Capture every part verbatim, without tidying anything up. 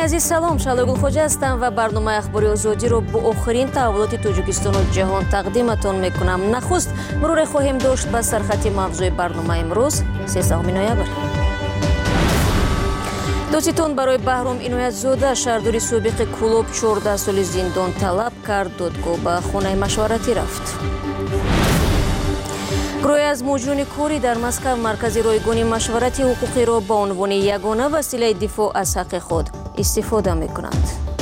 азиз салом, Шалогул Хоҷа ҳастам ва барномаи ахбори озодиро бо охирин таҳволоти Тоҷикистону ҷаҳон тақдиматон мекунам. Нахуст муруре хоҳем дошт ба сархати мавзӯи барномаи имрӯз сесаҳуми ноябр. Додситон барои Баҳром Иноятзода, шаҳрдори собиқи Кӯлоб, чордаҳ соли зиндон талаб кард. Додгоҳ ба хонаи машваратӣ рафт. гурӯҳе аз муҷирони корӣ дар Москав маркази ройгони машварати ҳуқуқиро ба унвони ягона василаи дифоъ аз ҳаққи худ истифода мекунанд.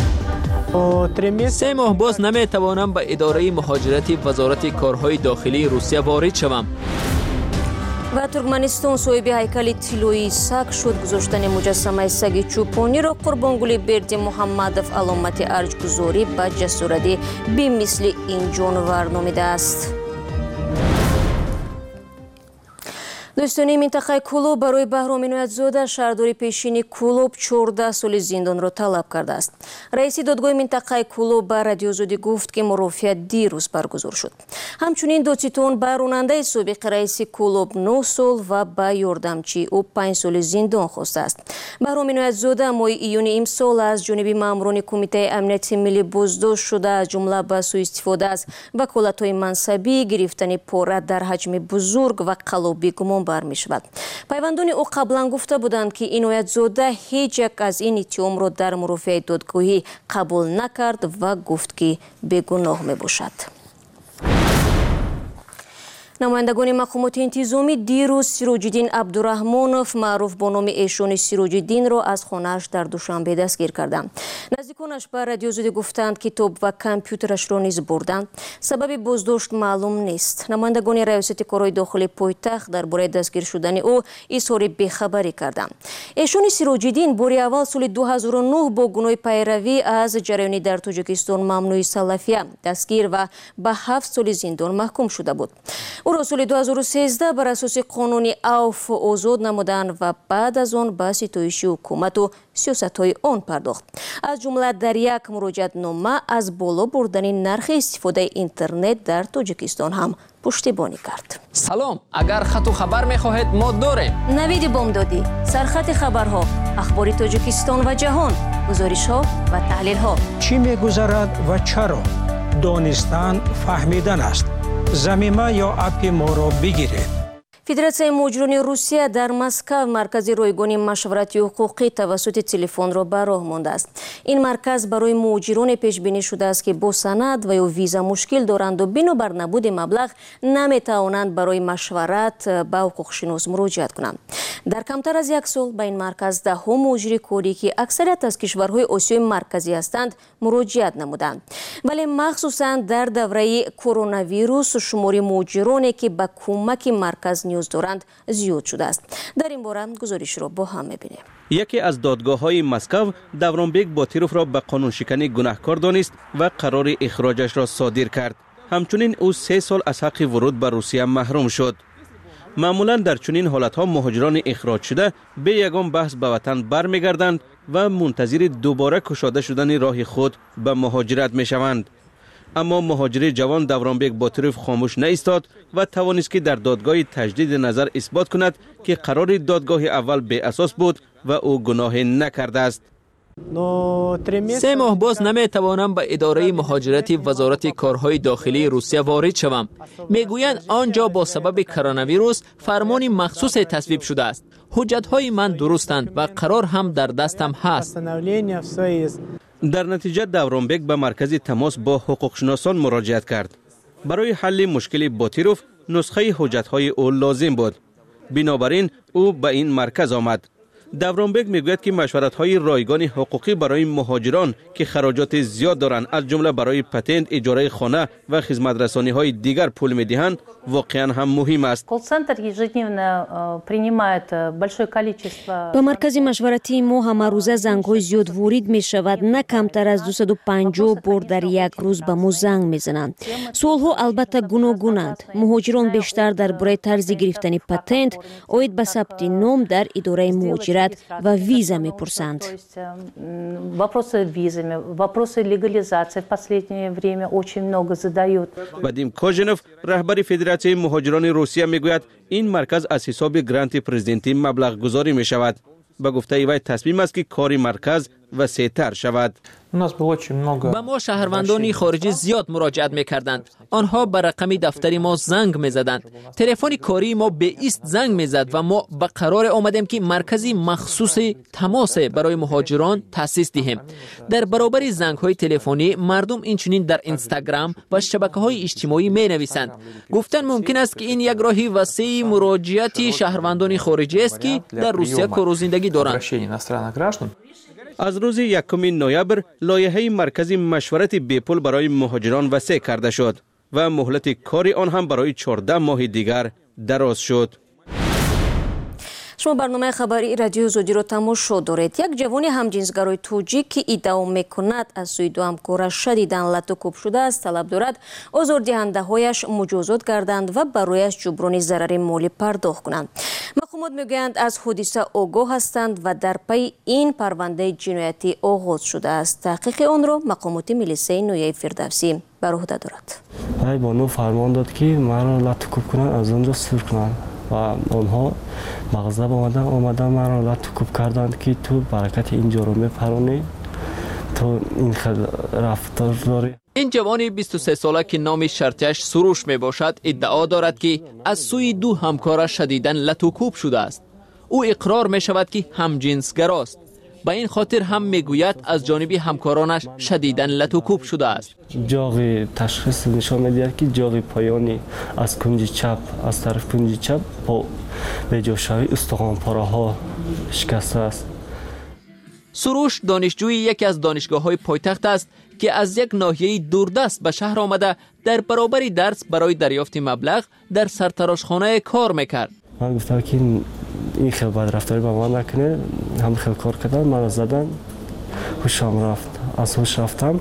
се моҳ боз наметавонам ба идораи муҳоҷирати вазорати корҳои дохилии Русия ворид шавам. ва Туркманистон соҳиби ҳайкали тиллоии саг шуд. Гузоштани муҷассамаи саги чӯпониро Қурбонгули Берди Муҳаммадов аломати арҷгузорӣ ба ҷасуратӣ бемисли ин ҷонвар номидааст. дӯстони минтақаи Кӯлоб барои Баҳром Иноятзода, шаҳрдори пешини Кӯлоб, чордаҳ соли зиндонро талаб кардааст. раиси додгоҳи минтақаи Кӯлоб ба Радиоозодӣ гуфт, ки мурофиа дирӯз баргузор шуд. ҳамчунин додситон ба ронандаи собиқи раиси Кӯлоб нӯҳ сол ва ба ёрдамчии ӯ панҷ соли зиндон хостааст. Баҳром Иноятзода моҳи июни имсол аз ҷониби маъмурони Кумитаи амнияти миллӣ боздошт шуда, аз ҷумла ба сӯистифода аз ваколатҳои мансабӣ, гирифтани пора дар ҳаҷми бузург ва қаллобӣ гумон бармешавад. Пайвандони ӯ қаблан гуфта буданд, ки Иноятзода ҳеҷ як аз ин иттиҳомро дар мурофиаи додгоҳӣ қабул накард ва гуфт, ки бегуноҳ мебошад. намояндагони мақомоти интизомӣ дирӯз Сироҷиддин Абдураҳмонов, маъруф бо номи Эшони Сироҷиддинро аз хонааш дар Душанбе дастгир карданд. наздиконаш ба Радиоозодӣ гуфтанд, китоб ва компютерашро низ бурданд. Сабаби боздошт маълум нест. намояндагони раёсати корҳои дохилии пойтахт дар бораи дастгир шудани ӯ изҳори бехабарӣ карданд. Эшони Сироҷиддин бори аввал соли ду ҳазору нӯҳ бо гуноҳи пайравӣ аз ҷараёни дар Тоҷикистон мамнӯи салафия дастгир ва ба ҳафт соли зиндон маҳкум шуда буд. ӯро соли ду ҳазору сездаҳ бар асоси қонуни Ауф озод намуданд ва баъд аз он ба ситоиши ҳукумату сиёсатҳои он пардохт. аз ҷумла дар як муроҷиатнома аз боло бурдани нархи истифодаи интернет дар Тоҷикистон ҳам пуштибонӣ кард. салом, агар хату хабар мехоҳед мо дорем. Навиди Бомдодӣ, сархати хабарҳо, ахбори Тоҷикистон ва ҷаҳон, гузоришҳо ва таҳлилҳо. чӣ мегузарад ва чаро? донистан фаҳмидан аст. замима ё апи моро бигиред. Федератсияи муҳоҷирони Русия дар Москав маркази ройгони машварати ҳуқуқӣ тавассути телефонро ба роҳ мондааст. ин марказ барои муҳоҷироне пешбинӣ шудааст, ки бо санад ва ё виза мушкил доранду бинобар набуди маблағ наметавонанд барои машварат ба ҳуқуқшинос муроҷиат кунанд. дар камтар аз як сол ба ин марказ даҳҳо муҳоҷири корӣ, ки аксарият аз кишварҳои Осиёи марказӣ ҳастанд, муроҷиат намуданд. вале махсусан дар давраи коронавирус шумори муҳоҷироне, ки ба кӯмаки марказ ниёз доранд, зиёд шудааст. дар ин бора гузоришро бо ҳам мебинем. яке аз додгоҳҳои Москав Давронбек Ботировро ба қонуншиканӣ гунаҳкор донист ва қарори ихроҷашро содир кард. ҳамчунин ӯ се сол аз ҳаққи вуруд ба Русия маҳрум шуд. маъмулан дар чунин ҳолатҳо муҳоҷирони ихроҷшуда бе ягон баҳс ба ватан бармегарданд ва мунтазири дубора кушода шудани роҳи худ ба муҳоҷират мешаванд. аммо муҳоҷири ҷавон Давронбек Ботиров хомӯш наистод ва тавонист, ки дар додгоҳи таҷдиди назар исбот кунад, ки қарори додгоҳи аввал беасос буд ва ӯ гуноҳе накардааст. се моҳ боз наметавонам ба идораи муҳоҷирати вазорати корҳои дохилии Русия ворид шавам. мегӯянд он ҷо бо сабаби коронавирус фармони махсусе тасвиб шудааст. ҳуҷҷатҳои ман дурустанд ва қарор ҳам дар дастам ҳаст. дар натиҷа Давронбек ба маркази тамос бо ҳуқуқшиносон муроҷиат кард. барои ҳалли мушкили Ботиров нусхаи ҳуҷҷатҳои ӯ лозим буд. бинобар ин ӯ ба ин марказ омад. Давронбек мегӯяд, ки машваратҳои ройгони ҳуқуқӣ барои муҳоҷирон, ки хароҷоти зиёд доранд, аз ҷумла барои патент, иҷораи хона ва хизматрасониҳои дигар пул медиҳанд, воқеан ҳам муҳим аст. ба маркази машваратии мо ҳамарӯза зангҳои зиёд ворид мешавад. на камтар аз дусаду панҷоҳ бор дар як рӯз ба мо занг мезананд. суолҳо албатта гуногунанд. муҳоҷирон бештар дар бораи тарзи гирифтани патент, оид ба сабти ном дар идораи муҳоҷират ва виза мепурсанд. Вопросы визами, вопросы легализации в последнее время очень много задают. Вадим Кожинов, раҳбари Федератсияи муҳоҷирони Русия мегӯяд, ин марказ аз ҳисоби гранти президентӣ маблағгузорӣ мешавад. ба гуфтаи вай тасмим аст, ки кори марказ وسیع‌تر شود. به ما شهروندان خارجی زیاد مراجعت می‌کردند. آنها به رقم دفتری ما زنگ می‌زدند. تلفن کاری ما به ایست زنگ می‌زد و ما به قرار آمدیم که مرکزی مخصوص تماس برای مهاجران تأسیس دهیم. در برابر زنگ‌های تلفنی مردم اینچنین در اینستاگرام و شبکه‌های اجتماعی می‌نویسند. گفتن ممکن است که این یک راهی وسیع مراجعت شهروندان خارجی است که در روسیه کار و زندگی دارند. از روز یکم نوامبر لایحه مرکز مشورت بیپول برای مهاجران وسیع کرده شد و مهلت کاری آن هم برای چهارده ماه دیگر دراز شد. شما برنامه خبری رادیو زودی رو تماشا دارید. یک جوان همجنسگرای توجیک که ادعا میکند از سوی دو همکارش شدیداً لط و کوب شده است طلب دارد آزاردهنده هایش مجازات کردند و برایش جبران ضرر مالی پرداخت کنند. مقامات میگویند از حادثه آگاه هستند و در پی این پرونده جنایتی آغاز شده است. تحقیق آن را مقامات میلیسه نویه فردوسی بر عهده دارد. ای بانو فرمان داد که مرا لط و کوب کنند از آنجا سور کنند و آنها مغضب آمدن آمدن مرا لط و کوب کردند که تو برکت اینجا رو میپرونی تو این خیلی رفتار داری. این جوان بیست و سه ساله که نام شرطیش سروش می باشد ادعا دارد که از سوی دو همکارش شدیداً لط و کوب شده است. او اقرار می شود که همجنسگراست. به این خاطر هم میگوید از جانب همکارانش شدیداً لط و کوب شده است. جاغ تشخیص نشان میدهد که جاغ پایانی از کنج چپ از طرف کنج چپ با به جاشوی استخوان پاره ها شکسته است. سروش دانشجوی یکی از دانشگاه‌های پایتخت است که از یک ناحیه دوردست به شهر آمده در برابر درس برای دریافت مبلغ در سرتراشخانه کار میکرد. من گفتم که این خیلی بد رفتاری با من نکنه، هم خیلی کار کردن، من زدن هوشم رفت. از هوش رفتم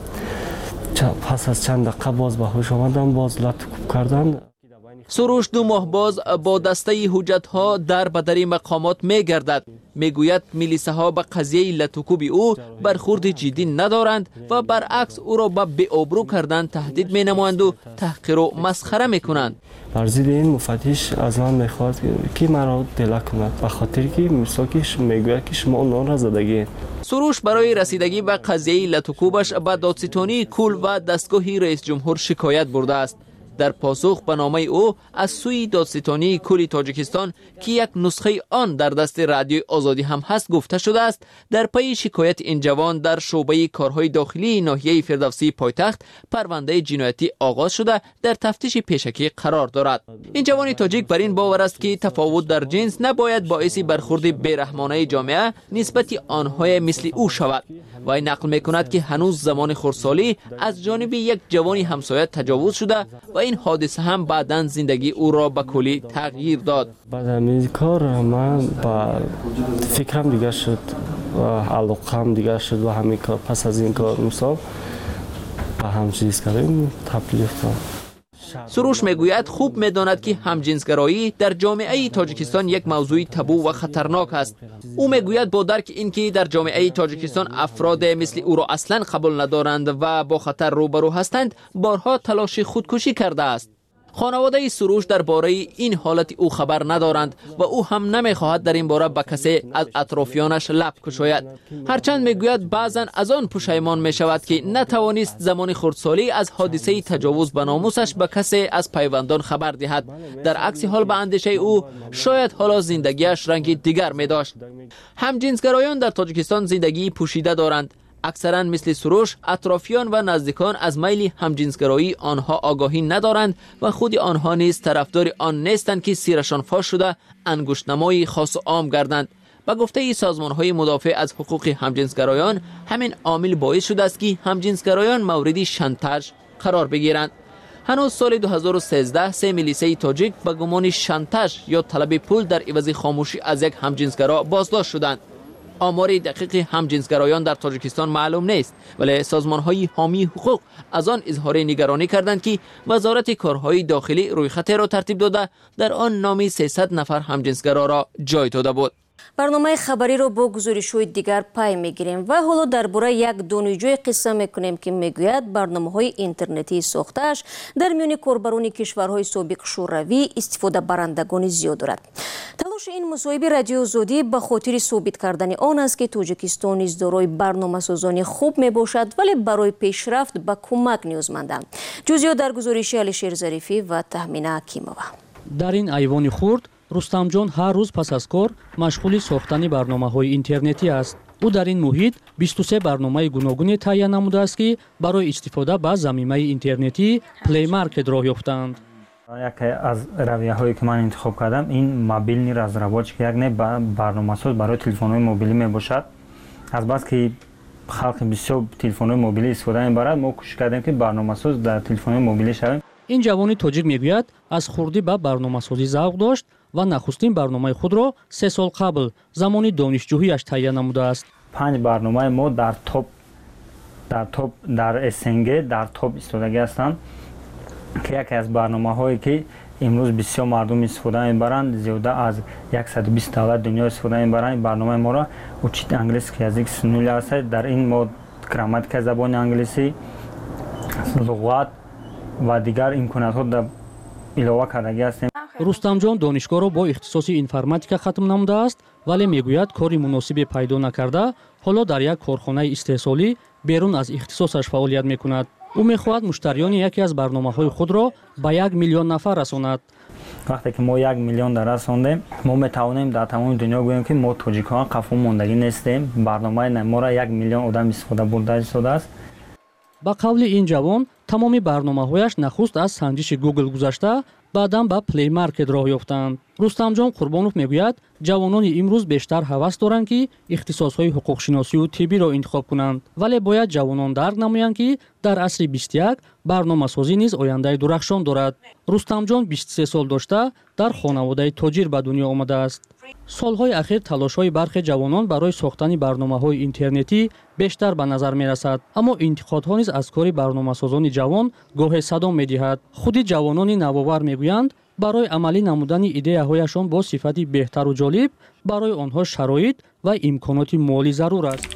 پس از چند دقیقه باز به هوش آمدم، باز لط و کوب کردن. سروش دو ماه باز با دسته حجت ها در بدر مقامات می گردد. می گوید میلیسه ها به قضیه لط و کوب او برخورد جدی ندارند و برعکس او را به بی آبرو کردن تهدید می نمایند و تحقیر و مسخره می کنند. بر ضد این مفتش از من میخواد که مرا دل کند به خاطر که مساکش میگوید که شما اون را زدگی. سروش برای رسیدگی به قضیه لط و کوبش به دادستانی کل و دستگاه رئیس جمهور شکایت برده است. در پاسخ به نامه او از سوی دادستانی کل تاجیکستان که یک نسخه آن در دست رادیوی آزادی هم هست گفته شده است در پی شکایت این جوان در شعبه کارهای داخلی ناحیه فردوسی پایتخت پرونده جنایتی آغاز شده در تفتیش پیشکی قرار دارد. این جوان تاجیک بر این باور است که تفاوت در جنس نباید باعث برخورد بیرحمانه جامعه نسبت آنهای مثل او شود. و نقل میکند که هنوز زمان خردسالی از جانب یک جوانی همسایه تجاوز شده و این حادثه هم بعداً زندگی او را به کلی تغییر داد. بعد از این کار من با فکرم دیگر شد و علاقم دیگر شد و همین کار پس از این کار مثال با همجنسگرایی تبدیل شدم. سروش میگوید خوب میداند که همجنسگرایی در جامعه تاجیکستان یک موضوع تابو و خطرناک است. او میگوید با درک اینکه در جامعه تاجیکستان افراد مثل او را اصلا قبول ندارند و با خطر روبرو هستند بارها تلاش خودکشی کرده است. خانواده سروش درباره این حالت او خبر ندارند و او هم نمیخواهد در این باره به کسی از اطرافیانش لب کشاید. هرچند میگوید بعضا از آن پشیمان میشود که نتوانست زمان خردسالی از حادثه تجاوز به ناموسش به کسی از پیوندان خبر دهد. در عکس حال به اندیشه او شاید حالا زندگیش رنگی دیگر می داشت. همجنسگرایان در تاجیکستان زندگی پوشیده دارند. اکثرا مثل سروش اطرافیان و نزدیکان از میل همجنسگرایی آنها آگاهی ندارند و خود آنها نیز طرفدار آن نیستند که سیرشان فاش شده انگشتنمای خاص و عام گردند. به گفته سازمان‌های مدافع از حقوق همجنسگرایان همین عامل باعث شده است که همجنسگرایان مورد شانتاژ قرار بگیرند. هنوز سال دو هزار و سیزده سه میلیسه تاجیک به گمان شانتاژ یا طلب پول در عوض خاموشی از یک همجنسگرا بازداشت شدند. آمار دقیق همجنسگرایان در تاجیکستان معلوم نیست، ولی سازمان‌های حامی حقوق از آن اظهار نگرانی کردند که وزارت کارهای داخلی رویخط را ترتیب داده در آن نام سیصد نفر همجنسگرا را جای داده بود. برنامه خبری رو با گزارش‌های دیگر پای میگیریم و حالا درباره یک دانشجوی قصه میکنیم که میگوید برنامه‌های اینترنتی ساختش در میان کاربران کشورهای سابق شوروی استفاده برندگان زیاد دارد. تلاش تلاش این مصاحبه رادیو آزادی به خاطر ثابت کردن آن است که تاجیکستان نیز دارای برنامه‌سازانی خوب میباشد ولی برای پیشرفت به کمک نیازمندند. جزئیات در گزارش علیشیر ظریفی و تهمینه حکیمова. در این ایوان خرد رستمجان هر روز پس از کار مشغول ساختن برنامه‌های اینترنتی است. او در این محیط بیست و سه برنامه گوناگون تهیه نموده است که برای استفاده با ضمیمه اینترنتی پلی مارکت راه یافتند. یکی از رویه‌هایی که من انتخاب کردم این موبیل رازرواج که یک نه برنامه‌ساز برای تلفن‌های موبیلی میباشد. از بس که خلق بسیار تلفن‌های موبیلی استفاده می‌برند ما کوشش کردیم که برنامه‌ساز در تلفن‌های موبیلی شویم. این جوان تاجیک میگوید از خردی به برنامه‌سازی ذوق داشت و نخستین برنامه خود را سه سال قبل زمانی دانشجویی‌اش تهیه نموده است. پنج برنامه ما در توپ در توپ در اسنگ در توپ استفاده هستند که یکی از برنامه‌هایی که امروز بسیار مردم استفاده می‌برند زیاده از صد و بیست دولت دنیا استفاده می‌برند. برنامه ما را اوچیت انگلیسی که از یک سنولی است. در این ما گراماتیک زبان انگلیسی لغات و دیگر امکانات‌ها در علاوه کرده هستیم. رستمجان دانشگاه را با اختصاص انفرماتیکا ختم نموده است ولی میگوید کاری مناسبی پیدا نکرده حالا در یک کارخانه استحصالی بیرون از اختصاصش فعالیت میکند. او میخواهد مشتریان یکی از برنامه‌های خود را به یک میلیون نفر رساند. وقتی که ما یک میلیون در رساندیم ما میتوانیم در تمام دنیا بگوییم که ما تاجیکان قفو ماندگی نیستیم. برنامه ما را یک میلیون آدم استفاده برده شده است. با قول این جوان تمامی برنامه‌هایش نخست از سنجش گوگل گذشته بعداً به پلی مارکت راه یافتند. رستمجان قربانوف میگوید جوانان امروز بیشتر هوس دارند که اختصاص‌های حقوق شناسی و طبی را انتخاب کنند ولی باید جوانان درک نمایند که در عصر بیست و یک برنامه‌سازی نیز آینده درخشان دارد. رستمجان بیست و سه سال داشته در خانواده تاجر به دنیا آمده است. سالهای اخیر تلاش‌های برخی جوانان برای ساختن برنامه‌های اینترنتی بیشتر به نظر می‌رسد اما انتقادها نیز از کار برنامه‌سازان جوان گاهی صدام می‌دهد. خود جوانان نوآور میگویند برای عملی نمودن ایده‌هایشان با صفتی بهتر و جالب برای آنها شرایط و امکانات مالی ضرور است.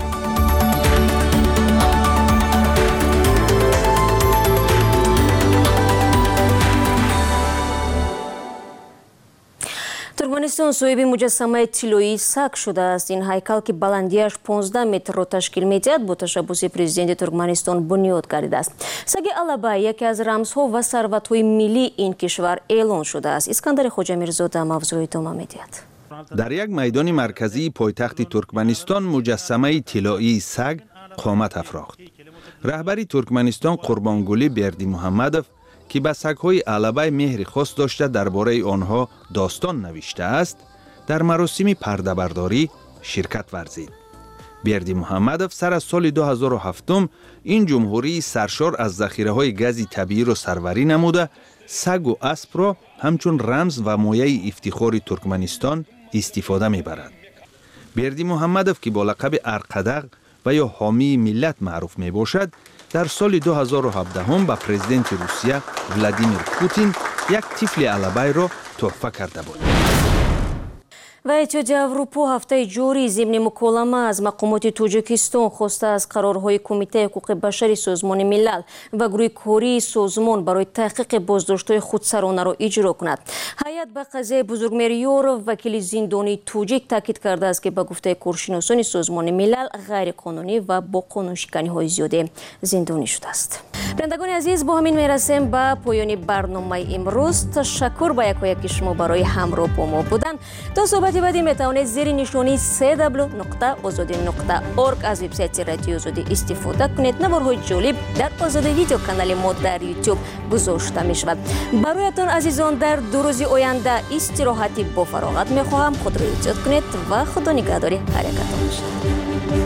ترکمنستان صاحب مجسمه طلایی سگ شده است. این هیکل که بلندیش پانزده متر را تشکیل می‌دهد با تشبث پرزیدنت ترکمنستان بنیاد گردیده است. سگ علبه یکی از رمزها و ثروت‌های ملی این کشور اعلان شده است. اسکندر خواجه‌میرزاده موضوع ادامه می‌دهد. در یک میدان مرکزی پایتخت ترکمنستان مجسمه طلایی سگ قامت افراخت. رهبری ترکمنستان قربانگلی بردی محمدوف که به سگ‌های علبه مهر خاص داشته درباره آنها داستان نوشته است در مراسم پرده برداری شرکت ورزید. بردی محمدوف سر از سال دو هزار و هفت این جمهوری سرشار از ذخیره‌های گاز طبیعی را سروری نموده سگ و اسب را همچون رمز و مایه افتخار ترکمنستان استفاده می‌برد. بردی محمدوف که با لقب ارقدق و یا حامی ملت معروف میباشد در سال دو هزار و هفده به پرزیدنت روسیه ولادیمیر پوتین یک طفل علبه را تحفه کرده بود. و اتحادیه اروپا هفته جوری ضمن مکالمه از مقامات تاجیکستان خواسته از قرارهای کمیته حقوق بشری سازمان ملل و گروه کاری سازمان برای تحقیق بازداشت‌های خودسرانه را اجرا کند. هیئت به قضیه بزرگمهریار وکیل زندانی توجیک تاکید کرده است که به گفته کارشناسان سازمان ملل غیر قانونی و با قانونشکنی‌های زیاده زندانی شده است. بینندگان عزیز با همین میرسیم به پایان برنامه امروز. تشکر به یکایک شما برای همراه با ما بودن. تا صحبت بعدی میتوانید زیر نشانی سی دبلیو نقطه آزادی نقطه اورگ از وبسایت رادیو آزادی استفاده کنید. نوارهای جالب در آزادی ویدیو کانال ما در یوتیوب گذاشته می شود. برایتان عزیزان در دو روز آینده استراحتی با فراغت می خواهم. خود را احتیاط کنید و خدا نگهداری حرکت باشد.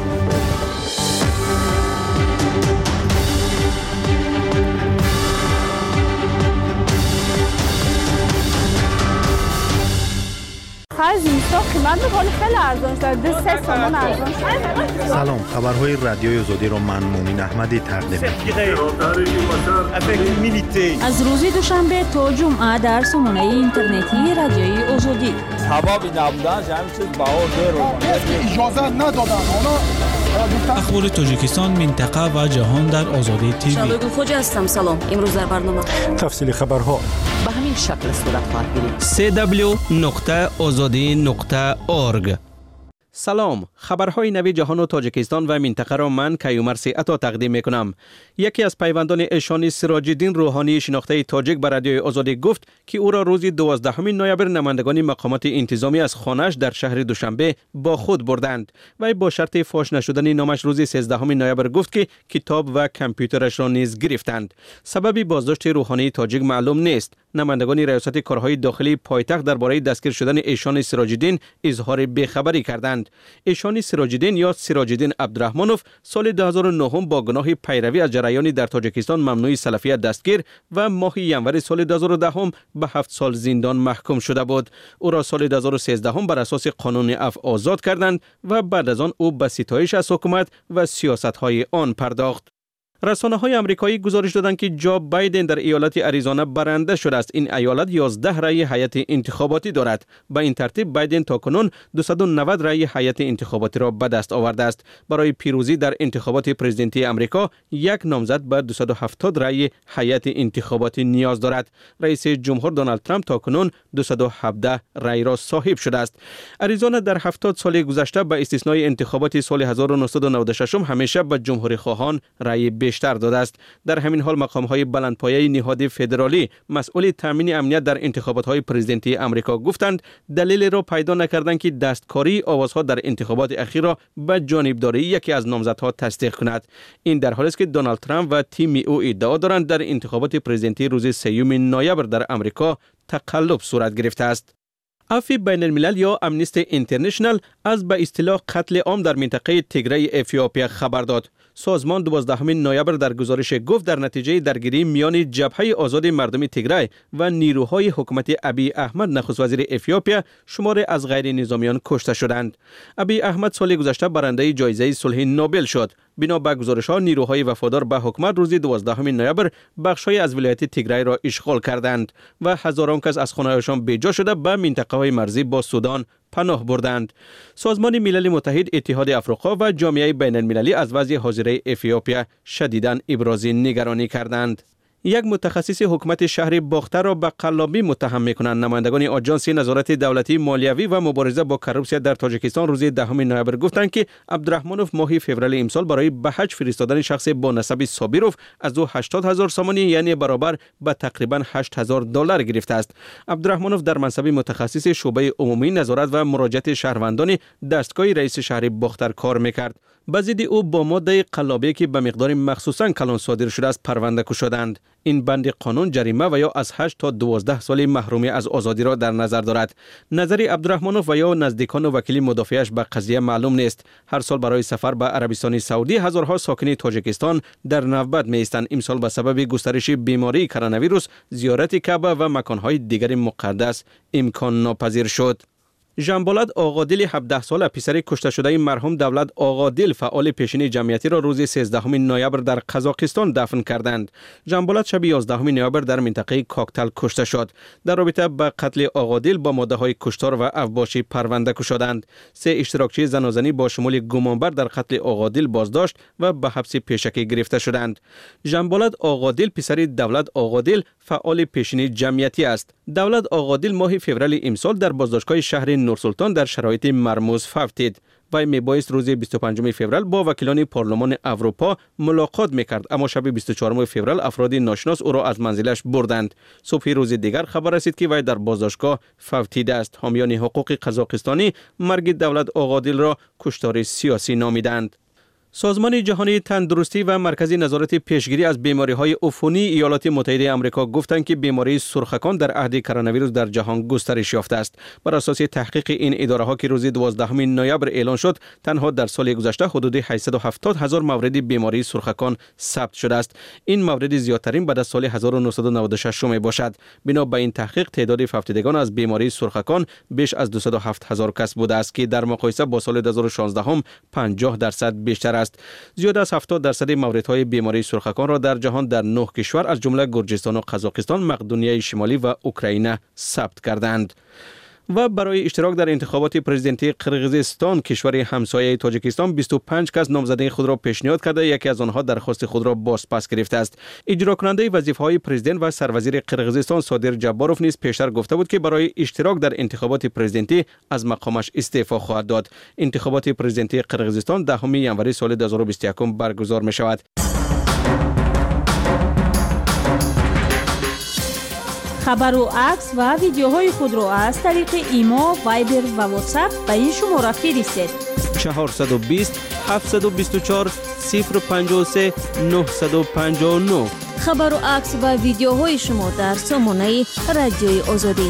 خرج اینستا قیمت می‌کنه خیلی ارزان شده. دو سه تومان ارزان شده. سلام، خبرهای رادیوی آزادی را من مومن احمدی تقدیم می‌کنم. از روز دوشنبه تا جمعه در سامانه اینترنتی رادیوی آزادی. سبب نبودنش همین چیز بها زیر اجازه ندادن. اخبار تاجیکستان، منطقه و جهان در آزادی تیوی. شادو خوجا هستم. سلام. امروز در برنامه تفصیل خبرها. به همین شکل صورت خواهد گرفت. سی دبلیو نقطه آزادی نقطه اورگ. سلام، خبرهای نوی جهان و تاجیکستان و منطقه را من کیومرث عطا تقدیم می کنم. یکی از پیوندان ایشانی سراج الدین روحانی شناخته تاجیک به رادیوی آزادی گفت که او را روز دوازدهم نوامبر نمایندگان مقامات انتظامی از خانه‌اش در شهر دوشنبه با خود بردند. وی با شرط فاش نشدن نامش روز سیزدهم نوامبر گفت که کتاب و کامپیوترش را نیز گرفتند. سبب بازداشت روحانی تاجیک معلوم نیست. نمایندگان ریاست کارهای داخلی پایتخت درباره دستگیر شدن ایشان سراج الدین اظهار بیخبری کردند. ایشان سراج الدین یا سراج الدین عبدالرحمنوف سال دو هزار و نه با گناه پیروی از جریانی در تاجیکستان ممنوع سلفیت دستگیر و ماه ینور سال دو هزار و ده به هفت سال زندان محکوم شده بود. او را سال دو هزار و سیزده بر اساس قانون عفو آزاد کردند و بعد از آن او به ستایش از حکومت و سیاست‌های آن پرداخت. رسانه های آمریکایی گزارش دادند که جو بایدن در ایالت اریزونا برنده شده است. این ایالت یازده رأی هیئت انتخاباتی دارد. به این ترتیب بایدن تاکنون دویست و نود رأی هیئت انتخاباتی را به دست آورده است. برای پیروزی در انتخابات پرزیدنتی آمریکا یک نامزد به دویست و هفتاد رأی هیئت انتخاباتی نیاز دارد. رئیس جمهور دونالد ترامپ تاکنون دویست و هفده رأی را صاحب شده است. اریزونا در هفتاد سال گذشته به استثنای انتخابات سال هزار و نهصد و نود و شش همیشه به جمهوری خواهان رأی بیشتر داده است. در همین حال مقام‌های بلندپایه نهاد فدرالی مسئول تامین امنیت در انتخابات‌های پرزیدنتی آمریکا گفتند دلیل را پیدا نکردند که دستکاری آوازها در انتخابات اخیر را به جانبداری یکی از نامزدها تصدیق کند. این در حالی است که دونالد ترامپ و تیم او ادعا دارند در انتخابات پرزیدنتی روز سوم نوامبر در آمریکا تقلب صورت گرفته است. عفو بین الملل یا امنیستی اینترنشنال از به اصطلاح قتل عام در منطقه تیگری اتیوپیا خبر داد. سازمان دوازدهم نوامبر در گزارش گفت در نتیجه درگیری میان جبهه آزاد مردم تیگری و نیروهای حکومت ابی احمد نخست وزیر اتیوپیا شماری از غیر نظامیان کشته شدند. ابی احمد سال گذشته برنده جایزه صلح نوبل شد. بنا به گزارش‌ها نیروهای وفادار به حکومت روز دوازدهم نوامبر بخش‌های از ولایت تیگری را اشغال کردند و هزاران کس از خانه‌هایشان بیجا شده به منطقه‌های مرزی با سودان پناه بردند. سازمان ملل متحد، اتحاد افریقا و جامعه بین المللی از وضع حاضره اتیوپیا شدیداً ابراز نگرانی کردند. یک متخصص حکومت شهر باختر را به قلابی متهم می‌کنند. نمایندگان آژانس نظارت دولتی مالیوی و مبارزه با کروپسیا در تاجیکستان روز دهم نوامبر گفتند که عبدالرحمنوف ماه فوریه امسال برای به حج فرستادن شخص با نسب صابیروف از او هشتاد هزار سومانی یعنی برابر به تقریباً هشت هزار دلار گرفته است. عبدالرحمنوف در منصب متخصص شعبه عمومی نظارت و مراجعت شهروندان دستگاه رئیس شهر باختر کار می‌کرد. بازدید او با ماده قلابی که به مقدار مخصوصاً کلان صادر شده است پرونده گشودند. این بند قانون جریمه و یا از هشت تا دوازده سال محرومی از آزادی را در نظر دارد. نظر عبدالرحمنوف و یا نزدیکان و وکیل مدافعش به قضیه معلوم نیست. هر سال برای سفر به عربستان سعودی هزارها ساکن تاجیکستان در نوبت می‌ایستند. امسال به سبب گسترش بیماری کرونا ویروس زیارت کعبه و مکان‌های دیگر مقدس امکان ناپذیر شد. ژنبولات آقادل هفده ساله پسر کشته شده مرحوم دولت آقادل فعال پیشین جمعیتی را روز سیزدهم نوامبر در قزاقستان دفن کردند. ژنبولات شب یازدهم نوامبر در منطقه کاکتل کشته شد. در رابطه با قتل آقادل با ماده‌های کشتار و اوباشی پرونده گشودند. سه اشتراکچی زنازنی با شمول گمانبر در قتل آقادل بازداشت و به حبس پیشکی گرفته شدند. ژنبولات آقادل پسر دولت آقادل فعال پیشین جمعیتی است. دولت آقادل ماه فوریه امسال در بازداشتگاه شهر نورسلطان در شرایط مرموز فوتید. وی میبایست روز بیست و پنجم فوریه با وکیلان پارلمان اروپا ملاقات میکرد، اما شب بیست و چهارم فوریه افراد ناشناس او را از منزلش بردند. صبح روز دیگر خبر رسید که وی در بازداشتگاه فوتیده است. حامیان حقوق قزاقستانی مرگ دولت آقادل را کشتار سیاسی نامیدند. سازمان جهانی تندرستی و مرکز نظارت پیشگیری از بیماری‌های عفونی ایالات متحده آمریکا گفتند که بیماری سرخکان در عهد کرونا ویروس در جهان گسترش یافته است. بر اساس تحقیق این اداره‌ها که روز دوازدهم نوامبر اعلان شد، تنها در سال گذشته حدود هشتصد و هفتاد هزار مورد بیماری سرخکان ثبت شده است. این مورد زیادترین بعد از سال هزار و نهصد و نود و شش می باشد. بنا به این تحقیق تعداد فوتیدگان از بیماری سرخکان بیش از دویست و هفت هزار کس بوده است که در مقایسه با سال دو هزار و شانزده هم پنجاه درصد بیشتر است. زیاد از هفتاد درصد موردهای بیماری سرخکان را در جهان در نه کشور از جمله گرجستان و قزاقستان، مقدونیه شمالی و اوکراین ثبت کردند. و برای اشتراک در انتخابات پرزیدنتی قرقیزستان کشور همسایه تاجیکستان بیست و پنج کس نامزدی خود را پیشنهاد کرده، یکی از آنها درخواست خود را بازپس گرفته است. اجرا کننده وظیفه‌های پرزیدنت و سروزیر قرقیزستان صادر جباروف نیز پیشتر گفته بود که برای اشتراک در انتخابات پرزیدنتی از مقامش استعفا خواهد داد. انتخابات پرزیدنتی قرقیزستان دهم ژانویه سال دو هزار و بیست و یک برگزار می شود. خبر و عکس و ویدیوهای خود را از طریق ایما، وایبر و واتساپ به این شماره فرستید: چهارصد و بیست هفتصد و بیست و چهار صفر پنجاه و سه نهصد و پنجاه و نه. خبر و عکس و ویدیوهای شما در سامانه رادیوی آزادی.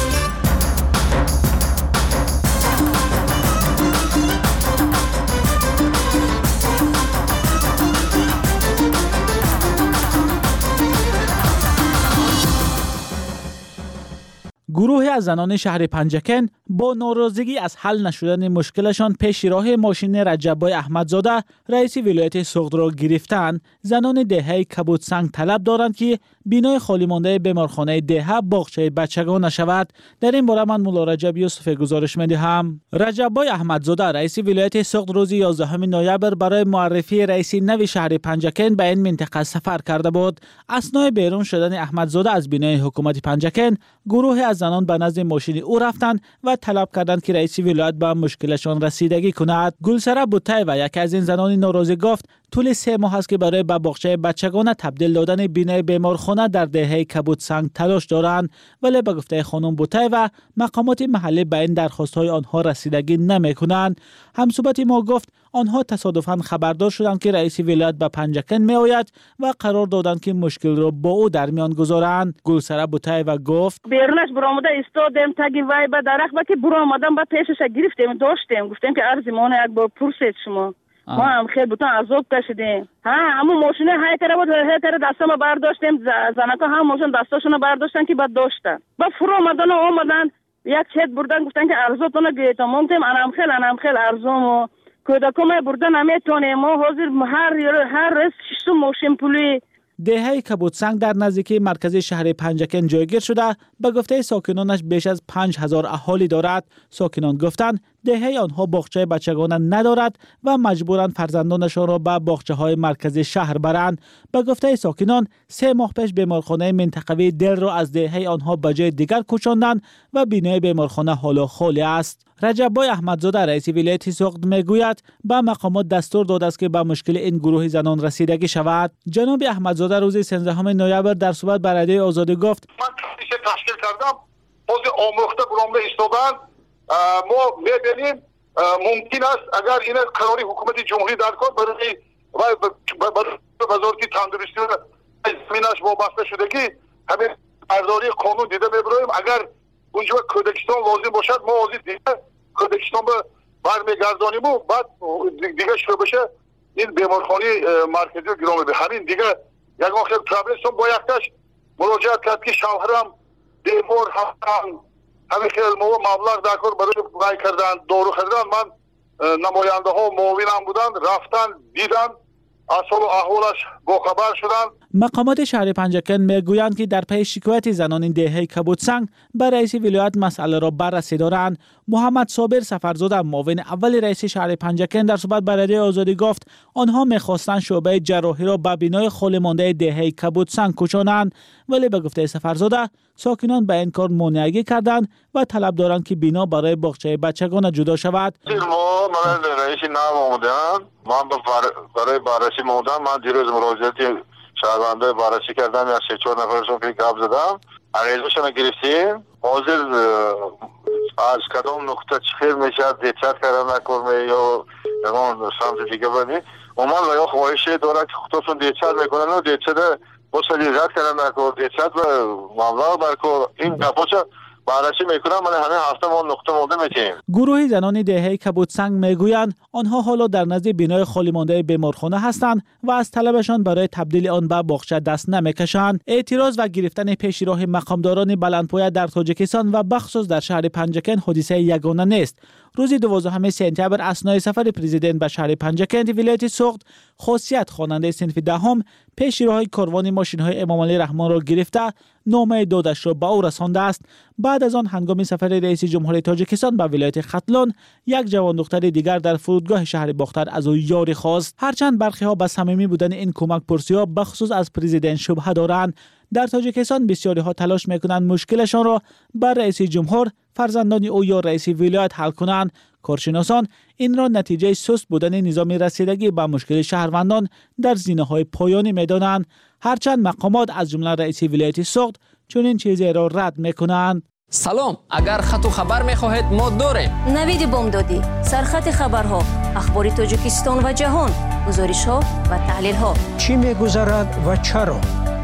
گروهی از زنان شهر پنجکن با ناراضگی از حل نشدن مشکلشان پیش راه ماشین رجبای احمدزاده رئیس ولایت سوخت را گرفتند. زنان دهه کبودسنگ طلب دارند که بینای خالی مانده بیمارخانه دهه باغچه بچگان نشود. در این باره من مولا رجب یوسف گزارش می‌دهم. رجبای احمدزاده رئیس ولایت سوخت روز یازدهم نوامبر برای معرفی رئیس نو شهر پنجکن به این منطقه سفر کرده بود. اثنای بیرون شدن احمدزاده از بینای حکومت پنجکن، گروهی از زنان به نزد ماشین او رفتند و طلب کردند که رئیس ولایت به مشکلشان رسیدگی کند. گلسره بوتایوا یکی از این زنان ناراضی گفت طول سه ماه است که برای به باغچه بچگان تبدیل دادن بینای بیمارخانه در دهه کبودسنگ تلاش دارند، ولی به گفته خانم بوتایوا مقامات محلی به این درخواست‌های آنها رسیدگی نمی‌کنند. همصحبت ما گفت آنها تصادفاً خبردار شدند که رئیس ولایت به پنجکن می‌آید و قرار دادند که مشکل را با او در میان گذارند. گلسره بوتایوا گفت بیرونش برآمده ایستادیم تگی وای به درخت با که برآمدم با پیشش گرفتیم داشتیم گفتیم که ارزی مونه یک با پرسید شما آه. ما هم خیلی بودن عذاب کشیدیم. ها همون ماشین های کرده بود های کرده دستم برداشتیم زنکا هم ماشین دستاشون برداشتن که بعد داشتن با فرو آمدن و آمدن یک چت بردن گفتن که ارزاتون گیتا مونتیم انم خیلی انم خیلی ارزومو کودکم بردن نمیتونیم ما حاضر هر هر روز شش ماشین پولی. دهه کبودسنگ در نزدیکی مرکز شهر پنجکن جایگیر شده. به گفته ساکنانش بیش از پنج هزار اهالی دارد. ساکنان گفتند دهه آنها باغچه بچگان ندارد و مجبورند فرزندانشان را به باغچه های مرکزی شهر برند. به گفته ساکنان سه ماه پیش بیمارخانه منطقوی دل را از دهه آنها به جای دیگر کوچاندند و بینای بیمارخانه حالا خالی است. رجبای احمدزاده رئیس ولایت سوخت میگوید به مقامات دستور داده است که به مشکل این گروه زنان رسیدگی شود. جناب احمدزاده روز سیزدهم نوامبر در صحبت با رادیو آزادی گفت من کمیسیون تشکیل کردم خود آموخته برام ایستادن ما می‌بینیم ممکن است اگر این قراری حکومت جمهوری در کار برای وزارت تندرستی و زمینش وابسته شده که همین ارزاری قانون دیده می‌بریم اگر اونجا کودکستان لازم باشد ما از دیگه کودکستان به برمیگردانیم و بعد دیگه شروع بشه این بیمارخانه مرکزی رو گرام به همین دیگه یک وقت پرابلم با یکتاش مراجعه کرد که شوهرم بیمار هستن همین خیلی مبلغ دکار برای رای کردن دارو خریدن من نماینده ها معاونم بودن رفتن دیدن اصل و احوالش با خبر شدن. مقامات شهر پنجکن میگویند که در پی شکایت زنان دهه کبودسنگ به رئیس ولایت مسئله را بررسی دارند. محمد صابر سفرزاده معاون اول رئیس شهر پنجکن در صحبت با رادیو آزادی گفت آنها میخواستند شعبه جراحی را به بینای خالی مانده دهه کبودسنگ کوچانند، ولی به گفته سفرزاده ساکنان به این کار مانعی کردند و طلب دارند که بنا برای باغچه بچگان جدا شود. ما من رئیس نام آمدم من برای بررسی آمدم من دیروز مراجعه شهرونده بررسی کردم یا سه چهار نفرشون که گپ زدم عریضشون گرفتیم حاضر از کدام نقطه چخیر میشه دیتشت کردن نکنه یا اون سمت دیگه بانی عموما یا خواهشی داره که خودتون دیتشت میکنن و دیتشت مسئولیت کردن نکنه دیتشت و مبلغ برکو این گپاچه بررسی میکنم من همه هفته ما نقطه مونده میتیم. گروهی زنان دهه کبودسنگ میگویند آنها حالا در نزد بینای خالی مانده بیمارخانه هستند و از طلبشان برای تبدیل آن به باغچه دست نمیکشند. اعتراض و گرفتن پیش راه مقامداران بلندپایه در تاجیکستان و بخصوص در شهر پنجکن حادثه یگانه نیست. روز دوازدهم سپتامبر اثنای سفر پرزیدنت به شهر پنجکند ولایت سوخت، خاصیت خواننده صنف دهم پیش روهای کاروان ماشین‌های امام علی رحمان را گرفته نامه دادش را به او رسانده است. بعد از آن هنگام سفر رئیس جمهور تاجیکستان به ولایت ختلان، یک جوان دختر دیگر در فرودگاه شهر باختر از او یاری خواست. هرچند برخی ها به صمیمی بودن این کمک پرسی‌ها بخصوص از پرزیدنت شبهه دارند، در تاجیکستان بسیاری ها تلاش میکنند مشکلشان را بر رئیس جمهور، فرزندان او یا رئیس ولایت حل کنند. کارشناسان این را نتیجه سست بودن نظام رسیدگی به مشکل شهروندان در زینه‌های پایانی می‌دانند، هرچند مقامات از جمله رئیس ولایت سوخت چنین چیزی را رد می‌کنند. سلام، اگر خط و خبر می‌خواهید ما داریم. نوید بامدادی، سرخط خبرها، اخبار تاجیکستان و جهان، گزارش‌ها و تحلیل‌ها. چی می‌گذرد و چرا؟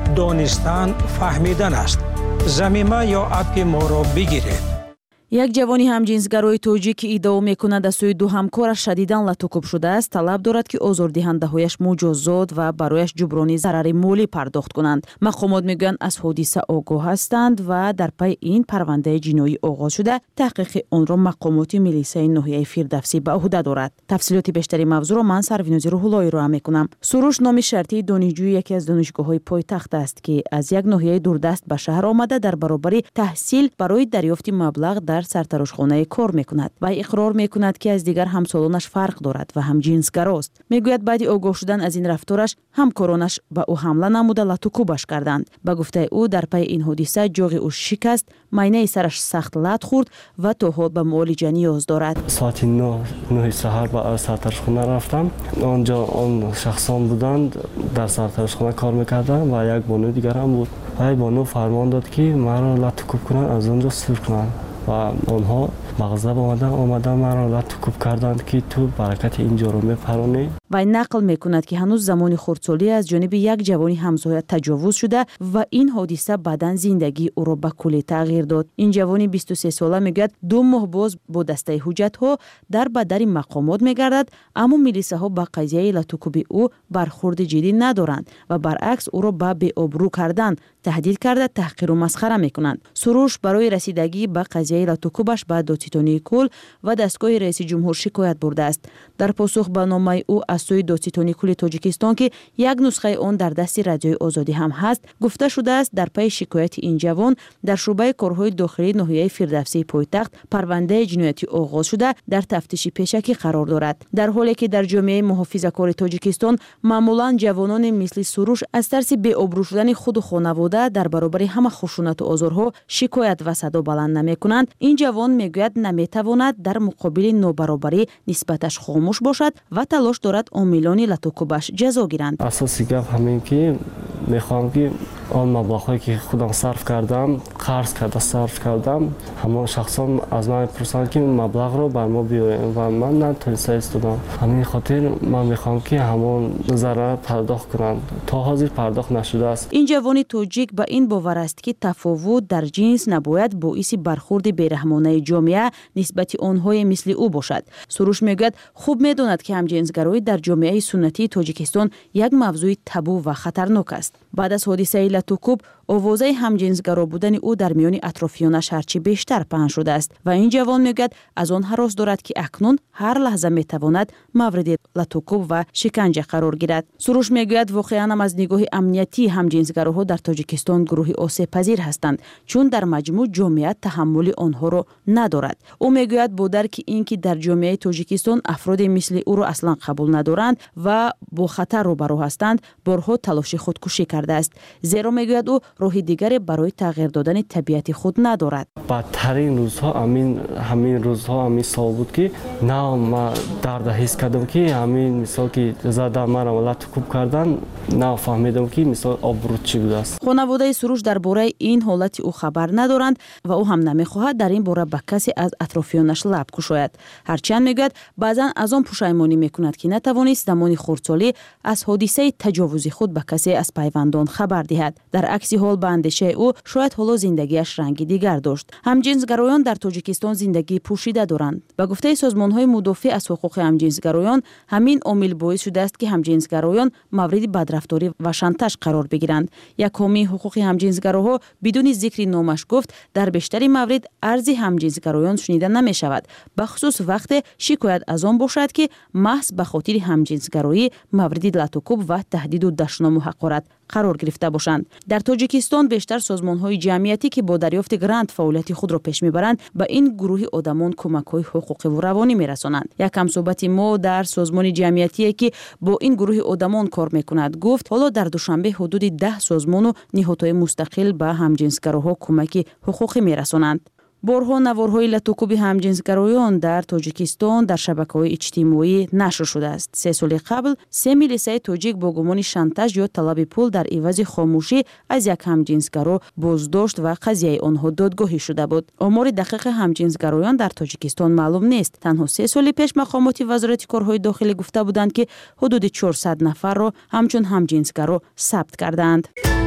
دانستن فهمیدن است. زمینه یا اپ ما را بگیرید. یک جوانی ҳамҷинсгарои тоҷик ки иддао мекунад аз сӯи ду ҳамкораш шадидан латукуб шудааст, талаб дорад ки озордиҳандаҳояш муҷозот ва барояш ҷуброни зарари молӣ пардохт кунанд. мақомот мегӯянд аз ҳодиса огоҳ ҳастанд ва дар пайи ин парвандаи ҷиноӣ оғоз шуда, таҳқиқи онро мақомоти милисияи ноҳияи Фирдавсӣ ба уҳда дорад. тафсилоти бештари мавзӯъро ман Сарвинози Рӯҳуллоӣ роа мекунам. Суруш номи шартии донишҷӯи яке аз донишгоҳҳои пойтахт аст, ки аз як ноҳияи дурдаст ба шаҳр омада дар баробари таҳсил барои дарёфти маблағ дар сартарошхонаи кор мекунад. вай иқрор мекунад ки аз дигар ҳамсолонаш фарқ дорад ва ҳамҷинсгарост. мегӯяд баъди огоҳ шудан аз ин рафтораш ҳамкоронаш ба ӯ ҳамла намуда латукубаш карданд. ба гуфтаи ӯ, дар пайи ин ҳодиса ҷоғи ӯ шикаст, майнаи сараш сахт лат хӯрд ва то ҳол ба муолиҷа ниёз дорад. соати нӯҳи саҳар ба сартарошхона рафтам. онҷо он шахсон буданд, дар сартарошхона кор мекарданд ва як бонӯ дигарам буд. вай бонӯ фармон дод ки маро латукуб кунанд, аз онҷо сур кунанд. ва онҳо мағзаб омадан омадан маро латукуб карданд ки ту баракати ин ҷоро мепаронӣ. вай нақл мекунад ки ҳанӯз замони хурдсолӣ аз ҷониби як ҷавони ҳамсоя таҷовуз шуда ва ин ҳодиса баъдан зиндагии ӯро ба куллӣ тағйир дод. ин ҷавони бисту се сола мегӯяд ду моҳ боз бо дастаи ҳуҷҷатҳо дар ба дари мақомот мегардад, аммо милисаҳо ба қазияи латукуби ӯ бархурди ҷиддӣ надоранд ва баръакс ӯро ба беобрӯ кардан, таҳдид карда таҳқиру масхара мекунанд. суруш барои расидагӣ ба қазияи латукубаш ба додситонии кул ва дастгоҳи раиси ҷумҳур шикоят бурдааст. дар посух ба номаи ӯ аз сӯи додситонии кули тоҷикистон, ки як нусхаи он дар дасти радиои озодӣ ҳам ҳаст, гуфта шудааст дар пайи шикояти ин ҷавон дар шӯъбаи корҳои дохилии ноҳияи Фирдавсии пойтахт парвандаи ҷиноятӣ оғоз шуда дар тафтиши пешакӣ қарор дорад. дар ҳоле ки дар ҷомеаи муҳофизакори Тоҷикистон маъмулан ҷавононе мисли суруш аз тарси беобрӯ шудани худу хонавода дар баробари ҳама хушунату озорҳо шикоят ва садо баланд намекунанд, ин ҷавон мегӯяд наметавонад дар муқобили нобаробарӣ нисбаташ хомӯш бошад ва талош дорад омилони латукубаш ҷазо гиранд. асоси гап ҳамин ки мехоҳам ки он маблағҳое ки худам сарф кардам, қарз карда сарф кардам, ҳамон шахсон аз ман мепурсанд ки маблағро бар мо биёрем ва ман натониста истодам. ҳамин хотир ман мехоҳам ки ҳамон зарар пардохт кунанд. то ҳозир пардохт нашудааст. ин ҷавони тоҷик ба ин бовар аст ки тафовут дар ҷинс набояд боиси бархурди бераҳмонаи ҷомеа нисбати онҳое мисли ӯ бошад. суруш мегӯяд хуб медонад ки ҳамҷинсгароӣ дар ҷомеаи суннатии Тоҷикистон як мавзӯи табу ва хатарнок аст. баъд аз ҳодисаи латукуб, овозаи ҳамҷинсгаро будани ӯ дар миёни атрофиёнаш ҳарчи бештар паҳн шудааст ва ин ҷавон мегӯяд аз он ҳарос дорад ки акнун ҳар лаҳза метавонад мавриди латукуб ва шиканҷа қарор гирад. суруш мегӯяд воқеан ам аз нигоҳи амниятии ҳамҷинсгароҳо дар Тоҷикистон гурӯҳи осебпазир ҳастанд, чун дар маҷмӯъ ҷомеа таҳаммули онҳоро надорад. ӯ мегӯяд бо дарки ин ки дар ҷомеаи Тоҷикистон афроде мисли ӯро аслан қабул надоранд ва бо хатар рӯбарӯ ҳастанд, борҳо талоши худкушӣ кардааст. зеро мегӯяд ӯ роҳи дигаре барои тағйир додани табиати худ надорад. бадтарин рӯзҳо амин ҳамин рӯзҳо амин сол буд ки на ман дарда ҳис кардам ки ҳамин мисол ки зада маро латукуб кардан, на фаҳмидам ки мисол обрӯ чӣ будааст. хонаводаи суруш дар бораи ин ҳолати ӯ хабар надоранд ва ӯ ҳам намехоҳад дар ин бора ба касе аз атрофиёнаш лаб кушояд. ҳарчанд мегӯяд баъзан аз он пушаймонӣ мекунад ки натавонист замони хурдсолӣ аз ҳодисаи таҷовузи худ ба касе аз пайвандон хабар диҳад. дар акси ҳол حال به اندیشه او شاید حالا زندگیش رنگی دیگر داشت. همجنسگرایان در تاجیکستان زندگی پوشیده دارند. به گفته سازمان‌های مدافع از حقوق همجنسگرایان، همین عامل باعث شده است که همجنسگرایان مورد بدرفتاری و شانتاژ قرار بگیرند. یک حامی حقوق همجنسگراها بدون ذکر نامش گفت در بیشتر موارد عرض همجنسگرایان شنیده نمی شود، بخصوص وقت شکایت از آن باشد که محض به خاطر همجنسگرایی مورد لطوکوب و تهدید و دشنام و حقارت قرار گرفته باشند. در تاجیکستان بیشتر سازمان‌های جمعیتی که با دریافت گرانت فعالیت خود را پیش می‌برند به این گروه آدمان کمک‌های حقوقی و روانی می‌رسانند. یک همصحبت ما در سازمان جمعیتی که با این گروه آدمان کار می‌کند گفت حالا در دوشنبه حدود ده سازمان و نهادهای مستقل به همجنسگراها کمک حقوقی می‌رسانند. بارها نوارهای لطوکوب همجنسگرایان در تاجیکستان در شبکه‌های اجتماعی نشر شده است. سه سال قبل سه میلیسای تاجیک با گمان شانتاژ یا طلب پول در عوض خاموشی از یک همجنسگرا بازداشت و قضیه آنها دادگاهی شده بود. آمار دقیق همجنسگرایان در تاجیکستان معلوم نیست. تنها سه سال پیش مقامات وزارت کارهای داخلی گفته بودند که حدود چهارصد نفر را همچون همجنسگرا ثبت کردند.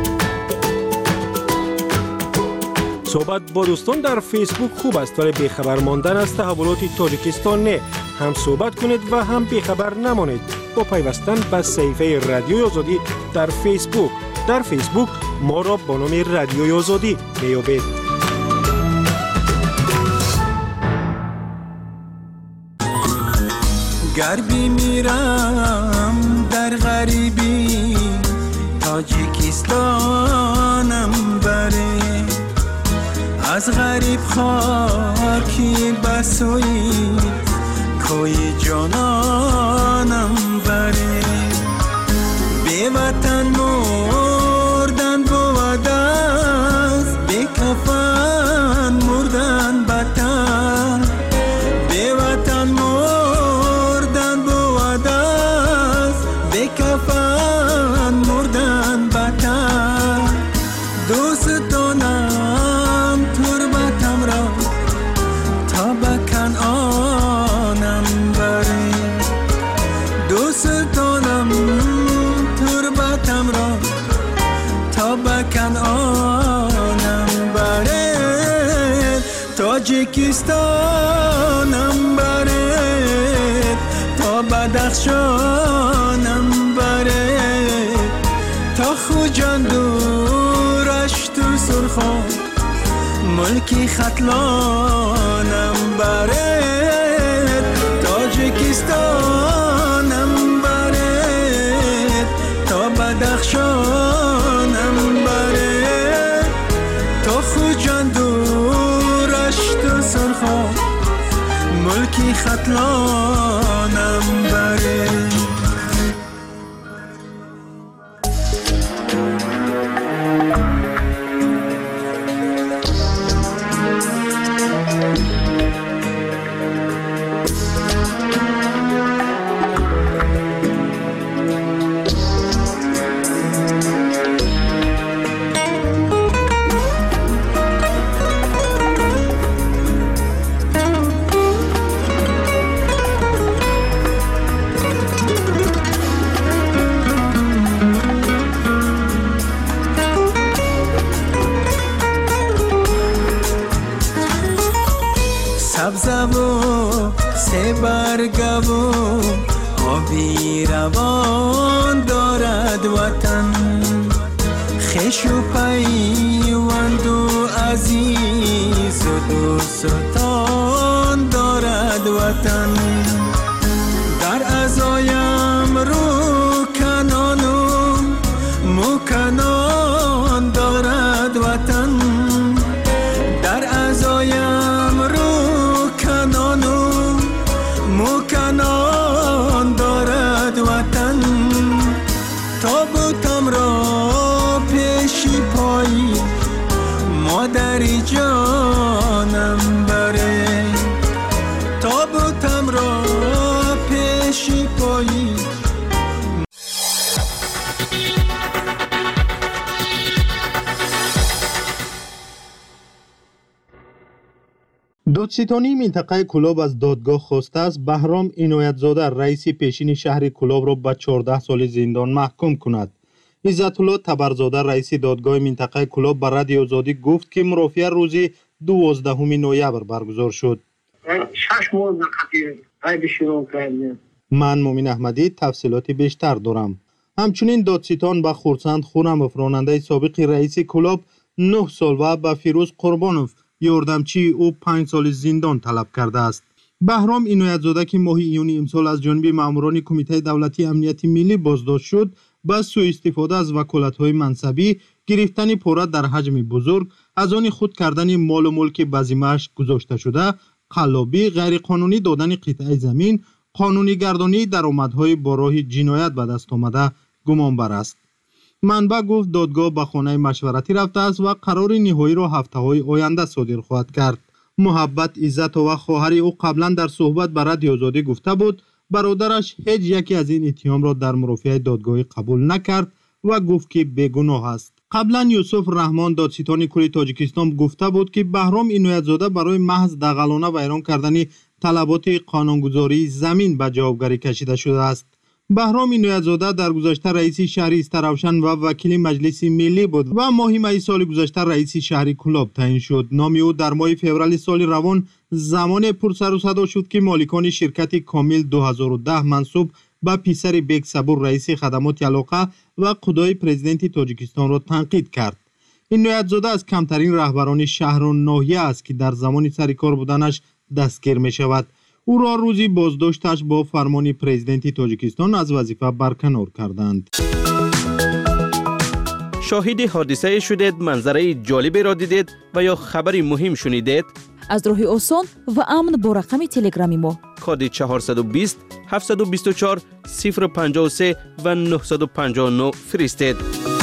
صحبت با دوستان در فیسبوک خوب است، ولی بیخبر ماندن از تحولات تاجیکستان نه. هم صحبت کنید و هم بیخبر نمانید با پیوستن به صفحه رادیوی آزادی در فیسبوک. در فیسبوک ما را با نام رادیوی آزادی میابید. گر میرم در غریبی تاجیکستانم بره، از غریب خاکی بسوی کوی جانانم بره، بی وطن مردن بود از بی کفن مردن بطن، بی وطن مردن بود از بی کفن مردن بطن. دوستانم تربتم را تا به کنعانم بری، دوستانم تربتم را تا به کنعانم بری، تاجیکستانم بری تا بدخشانم بری، تا خوجان دورش تو سرخان ملکی ختلانم برد، تاجیکستانم برد تا بدخشانم برد، تا خوجان دورش تو سرخان ملکی ختلانم برد. سه برگو آبی روان دارد وطن، خش و پیوند و عزیز و دوستان دارد وطن، در ازایم رو کنان و مکنان دارد وطن، در ازایم رو کنان و مکنان دارد وطن، تابوتم را پیشی پایی مادری جانم بره، تابوتم را پیشی پایی. دادستانی منطقه کلاب از دادگاه خواسته است بهرام عنایت‌زاده رئیس پیشین شهر کلاب را به چهارده سال زندان محکوم کند. عزت‌الله تبرزاده رئیس دادگاه منطقه کلاب به رادیو آزادی گفت که مرافعه روز دوازدهم نوامبر برگزار شد. شش ماه قبل شروع کردیم. من مومن احمدی تفصیلات بیشتر دارم. همچنین دادستان به خورسند خورم راننده سابق رئیس کلاب نه سال و به فیروز قربانوف یاردمچی او پنج سال زندان طلب کرده است. بهرام عنایت‌زاده که ماه ایون امسال از جانب ماموران کمیته دولتی امنیت ملی بازداشت شد، با سوء استفاده از وکالت‌های منصبی، گرفتن پوره در حجم بزرگ، از آن خود کردن مال و ملک به ذمه‌اش گذاشته شده، قلابی، غیرقانونی دادن قطعه زمین، قانونی گردانی درآمدهای با راه جنایت به دست آمده گمان بر است. منبع گفت دادگاه به خانه مشورتی رفته است و قرار نهایی را هفته‌های آینده صادر خواهد کرد. محبت عزت و خواهر او قبلا در صحبت به رادیو آزادی گفته بود برادرش هیچ یکی از این اتهام را در مرافعه دادگاهی قبول نکرد و گفت که بیگناه است. قبلا یوسف رحمان دادستان کل تاجیکستان گفته بود که بهرام عنایت‌زاده برای محض دغلانه ویران کردن طلبات قانونگذاری زمین به جوابگری کشیده شده است. بهرام عنایت‌زاده در گذشته رئیس شهری استروشن و وکیل مجلس ملی بود و ماه می سال گذشته رئیس شهری کلاب تعیین شد. نام او در ماه فوریه سال روان زمان پر سر و صدا شد که مالکان شرکت کامل دو هزار و ده منصوب به پسر بیگ صبور رئیس خدمات علاقه و خدای پرزیدنت تاجیکستان را تنقید کرد. عنایت‌زاده از کمترین رهبران شهر و ناحیه است که در زمان سر کار بودنش دستگیر می شود. او را روزی بازداشتش با فرمان پرزیدنت تاجیکستان از وظیفه برکنار کردند. شاهد حادثه شدید، منظره جالبی را دیدید و یا خبری مهم شنیدید؟ از راه آسان و امن با رقم تلگرامی ما کد چهارصد و بیست هفتصد و بیست و چهار صفر پنجاه و سه و نهصد و پنجاه و نه فرستید.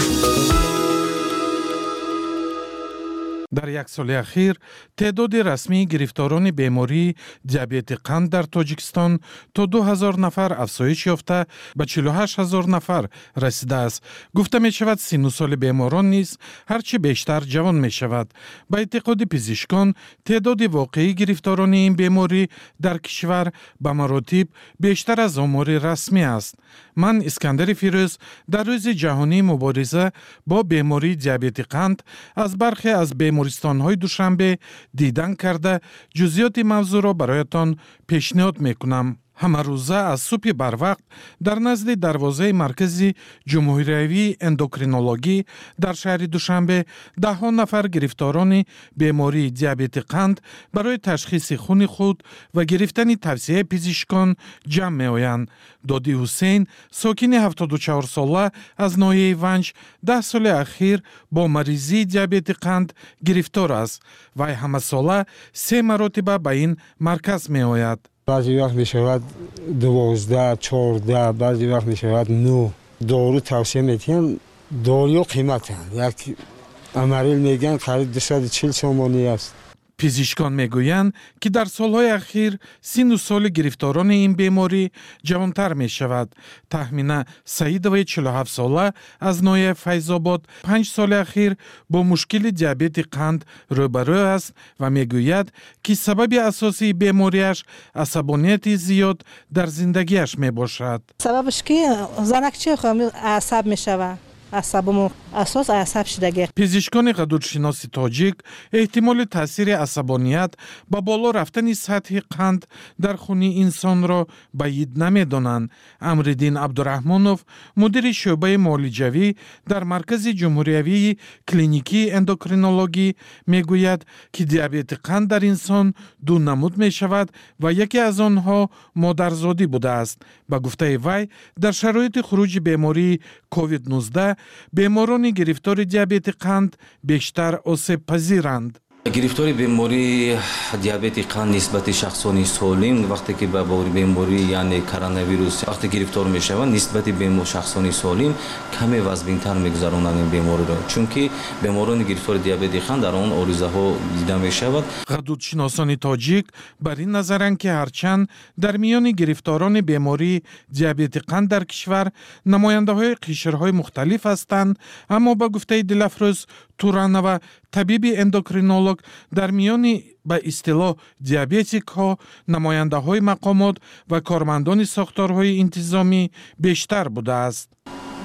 در یک سال اخیر تعداد رسمی گرفتاران بیماری دیابت قند در تاجیکستان تا دو هزار نفر افزایش یافته به چهل و هشت هزار نفر رسیده است. گفته می شود سن و سال بیماران نیز هرچه بیشتر جوان می شود. به اعتقاد پزشکان تعداد واقعی گرفتاران این بیماری در کشور به مراتب بیشتر از آمار رسمی است. من اسکندر فیروز در روز جهانی مبارزه با بیماری دیابت قند از برخی از بیمارستان‌های دوشنبه دیدن کرده جزئیات موضوع را برایتان پیشنهاد می‌کنم. همه روزه از صبح بر وقت در نزد دروازه مرکزی جمهوری اندوکرینولوژی در شهر دوشنبه ده ها نفر گرفتاران بیماری دیابت قند برای تشخیص خون خود و گرفتن توصیه پزشکان جمع می آیند. دادی حسین ساکن هفتاد و چهار ساله از ناحیه ونج ده سال اخیر با مریضی دیابت قند گرفتار است و همه ساله سه مرتبه به این مرکز می آید. بعضی وقت می شود دوازده، چهارده، بعضی وقت می شود نو. دارو توصیه میتیم، دارو قیمت هست. یک امریل میگن خرید دویست و چهل سومانی است. پزشکان میگویند که در سالهای اخیر سن و سال گرفتاران این بیماری جوانتر می شود. تخمینا سعید و چهل و هفت ساله از ناحیه فیض‌آباد پنج سال اخیر با مشکل دیابت قند روبرو است و میگوید که سبب اساسی بیماریش عصبانیت زیاد در زندگیش می باشد. سببش که زنکچه خواهی عصب می شود. عصبمون اساس عصب شدگی. پزشکان قدرتشناس تاجیک احتمال تاثیر عصبانیت با بالا رفتن سطح قند در خون انسان را بعید نمی‌دانند. امرالدین عبدالرحمنوف مدیر شعبه معالجوی در مرکز جمهوری کلینیکی اندوکرینولوژی میگوید که دیابت قند در انسان دو نمود می شود و یکی از آنها مادرزادی بوده است. با گفته وی در شرایط خروج بیماری کووید نوزده بیماران گرفتار دیابت قند بیشتر آسیب پذیرند. گرفتاری بیماری دیابت قند نسبت شخصان سالم وقتی که به بیماری یعنی کرونا ویروس وقتی گرفتار میشوند نسبت به شخصان سالم کمی وزن‌تر میگذرانند این بیماری را، چون که بیماران گرفتار دیابت قند در آن آرزه ها دیده میشود. قدرتشناسان تاجیک بر این نظرند که هرچند در میان گرفتاران بیماری دیابت قند در کشور نماینده های قشرهای مختلف هستند، اما با گفته دلفروز تورانова طبیب اندوکرینولوژ در میان به اصطلاح دیابتیک ها نماینده های مقامات و کارمندان ساختارهای انتظامی بیشتر بوده است.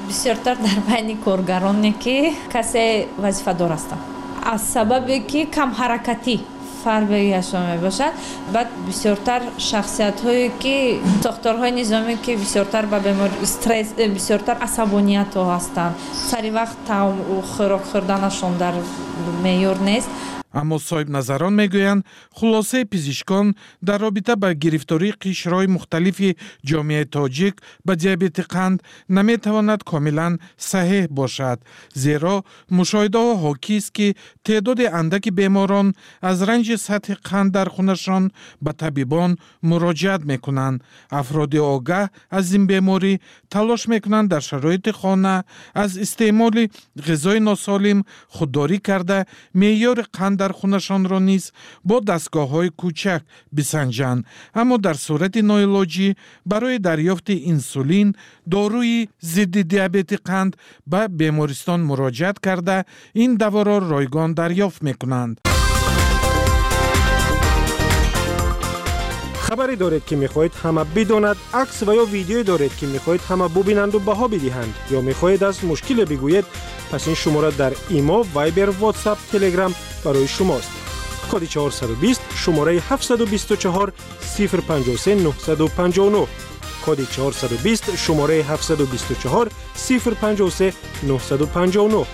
бисёртар дар байни коргароне ки касе вазифадор ҳастанд аз сабабе ки камҳаракатӣ фарбегиашон мебошад. Баъд бисёртар шахсиятҳое ки сохторҳои низоме ки бисёртар ба бемори стресс, бисёртар асабониятҳо ҳастанд. Сари вақт таом хӯрок хӯрданашон дар меъёр нест. аммо соҳибназарон мегӯянд хулосаи пизишкон дар робита ба гирифтории қишрҳои мухталифи ҷомеаи тоҷик ба диабети қанд наметавонад комилан саҳеҳ бошад, зеро мушоҳидаҳо ҳокист ки теъдоди андаки беморон аз ранҷи сатҳи қанд дар хунашон ба табибон муроҷиат мекунанд. Афроди огаҳ аз ин беморӣ талош мекунанд дар шароити хона аз истеъмоли ғизои носолим худдорӣ карда меъёри қанд дар хунашонро низ бо дастгоҳҳои кӯчак бисанҷанд, аммо дар сурати ноилоҷӣ барои дарёфти инсулин доруи зидди диабети қанд ба бемористон муроҷиат карда ин даворо ройгон дарёфт мекунанд. хабаре доред ки мехоҳед ҳама бидонад, акс ва ё видеое доред ки мехоҳед ҳама бубинанду баҳо бидиҳанд ё мехоҳед аз мушкиле бигӯед, пас ин шумора дар имо, вайбер, ватсап, телеграм барои шумост. коди чаҳорсад и бист шумораи ҳафтсад и бисту чаҳор сифр панҷоҳ се нӯҳсаду панҷоҳ нӯҳ, коди чаҳорсад и бист шумораи ҳафтсад и бисту чаҳор сифр панҷоҳ се нӯҳсаду панҷоҳ нӯҳ.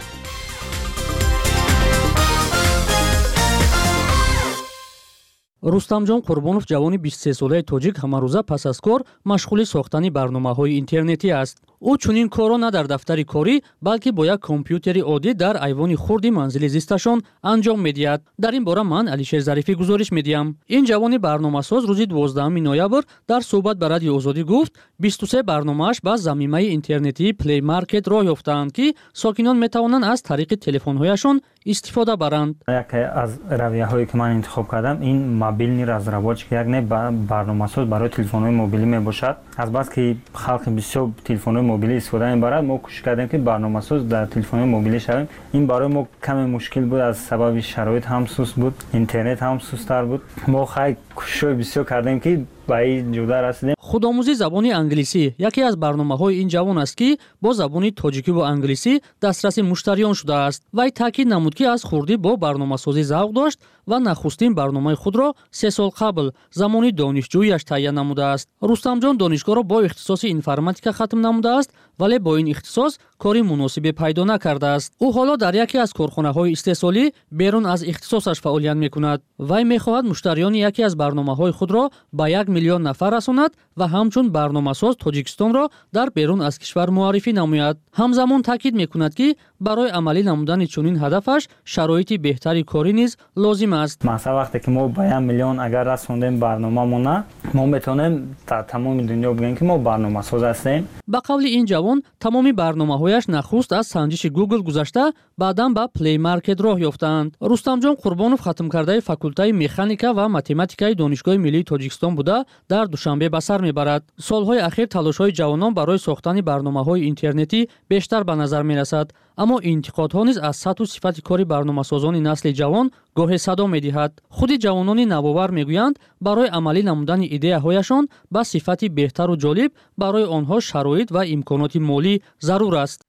рустамҷон қурбонов ҷавони бисту се солаи тоҷик ҳамарӯза пас аз кор машғули сохтани барномаҳои интернетӣ аст. ӯ чунин корро на дар дафтари корӣ, балки бо як компютери оддӣ дар айвони хурди манзили зисташон анҷом медиҳад. Дар ин бора ман Алишер Зарифӣ гузориш медиҳам. Ин ҷавони барномасоз рӯзи дувоздаҳуми ноябр дар суҳбат ба Радиои Озодӣ гуфт, бисту се барномааш ба замимаи интернетии Play Market роҳ ёфтаанд, ки сокинон метавонанд аз тариқи телефонҳояшон истифода баранд. Яке аз равияҳое ки ман интихоб кардам, ин мобилни разработчик як не барномасоз барои телефонҳои мобилӣ мебошад. Азбаски халқи бисёр телефонҳои мобилӣ истифода мебарад, мо кӯшиш кардем ки барномасоз дар телефонҳои мобилӣ шавем. Ин барои мо каме мушкил буд, аз сабаби шароит ҳам суст буд, интернет ҳам сусттар буд. Мо хай кӯшишҳои бисёр кардем ки ба ин ҷуда расидем. Худомӯзии забони англисӣ яке аз барномаҳои ин ҷавон аст, ки бо забони тоҷикӣ ва англисӣ дастраси муштариён шудааст. Вай таъкид намуд, ки аз хурдӣ бо барномасозӣ завқ дошт ва нахустин барномаи худро се сол қабл замони донишҷӯяш таҳия намудааст. Рустамҷон донишгоҳро бо ихтисоси информатика хатм намудааст, вале бо ин ихтисос кори муносибе пайдо накардааст. ӯ ҳоло дар яке аз корхонаҳои истеҳсолӣ берун аз ихтисосаш фаъолият мекунад. Вай мехоҳад муштариёни яке аз барномаҳои худро ба як миллион нафар расонад ва ҳамчун барномасоз Тоҷикистонро дар берун аз кишвар муаррифӣ намояд. Ҳамзамон таъкид мекунад, ки барои амалӣ намудани чунин ҳадафаш шароити беҳтари корӣ низ лозим аст. Масалан вақте ки мо ба як миллион агар расондем барномамона, мо метавонем дар тамоми дунё бигӯем ки мо барномасоз ҳастем. Ба қавли ин ҷавон, тамоми барномаҳояш нахуст аз санҷиши Google гузашта, баъдан ба Play Market роҳ ёфтаанд. Рустамҷон Қурбонов хатмкардаи факултаи механика ва математикаи Донишгоҳи Миллии Тоҷикистон буда дар Душанбе ба сар мебарад. Солҳои ахир талошҳои ҷавонон барои сохтани барномаҳои интернетӣ бештар ба назар мерасад, аммо интиқодҳо низ аз сатҳу сифати кори барномасозони насли ҷавон гоҳе садо медиҳад. худи ҷавонони навовар мегӯянд, барои амалӣ намудани идеяҳояшон ба сифати беҳтару ҷолиб барои онҳо шароит ва имконоти молӣ зарур аст.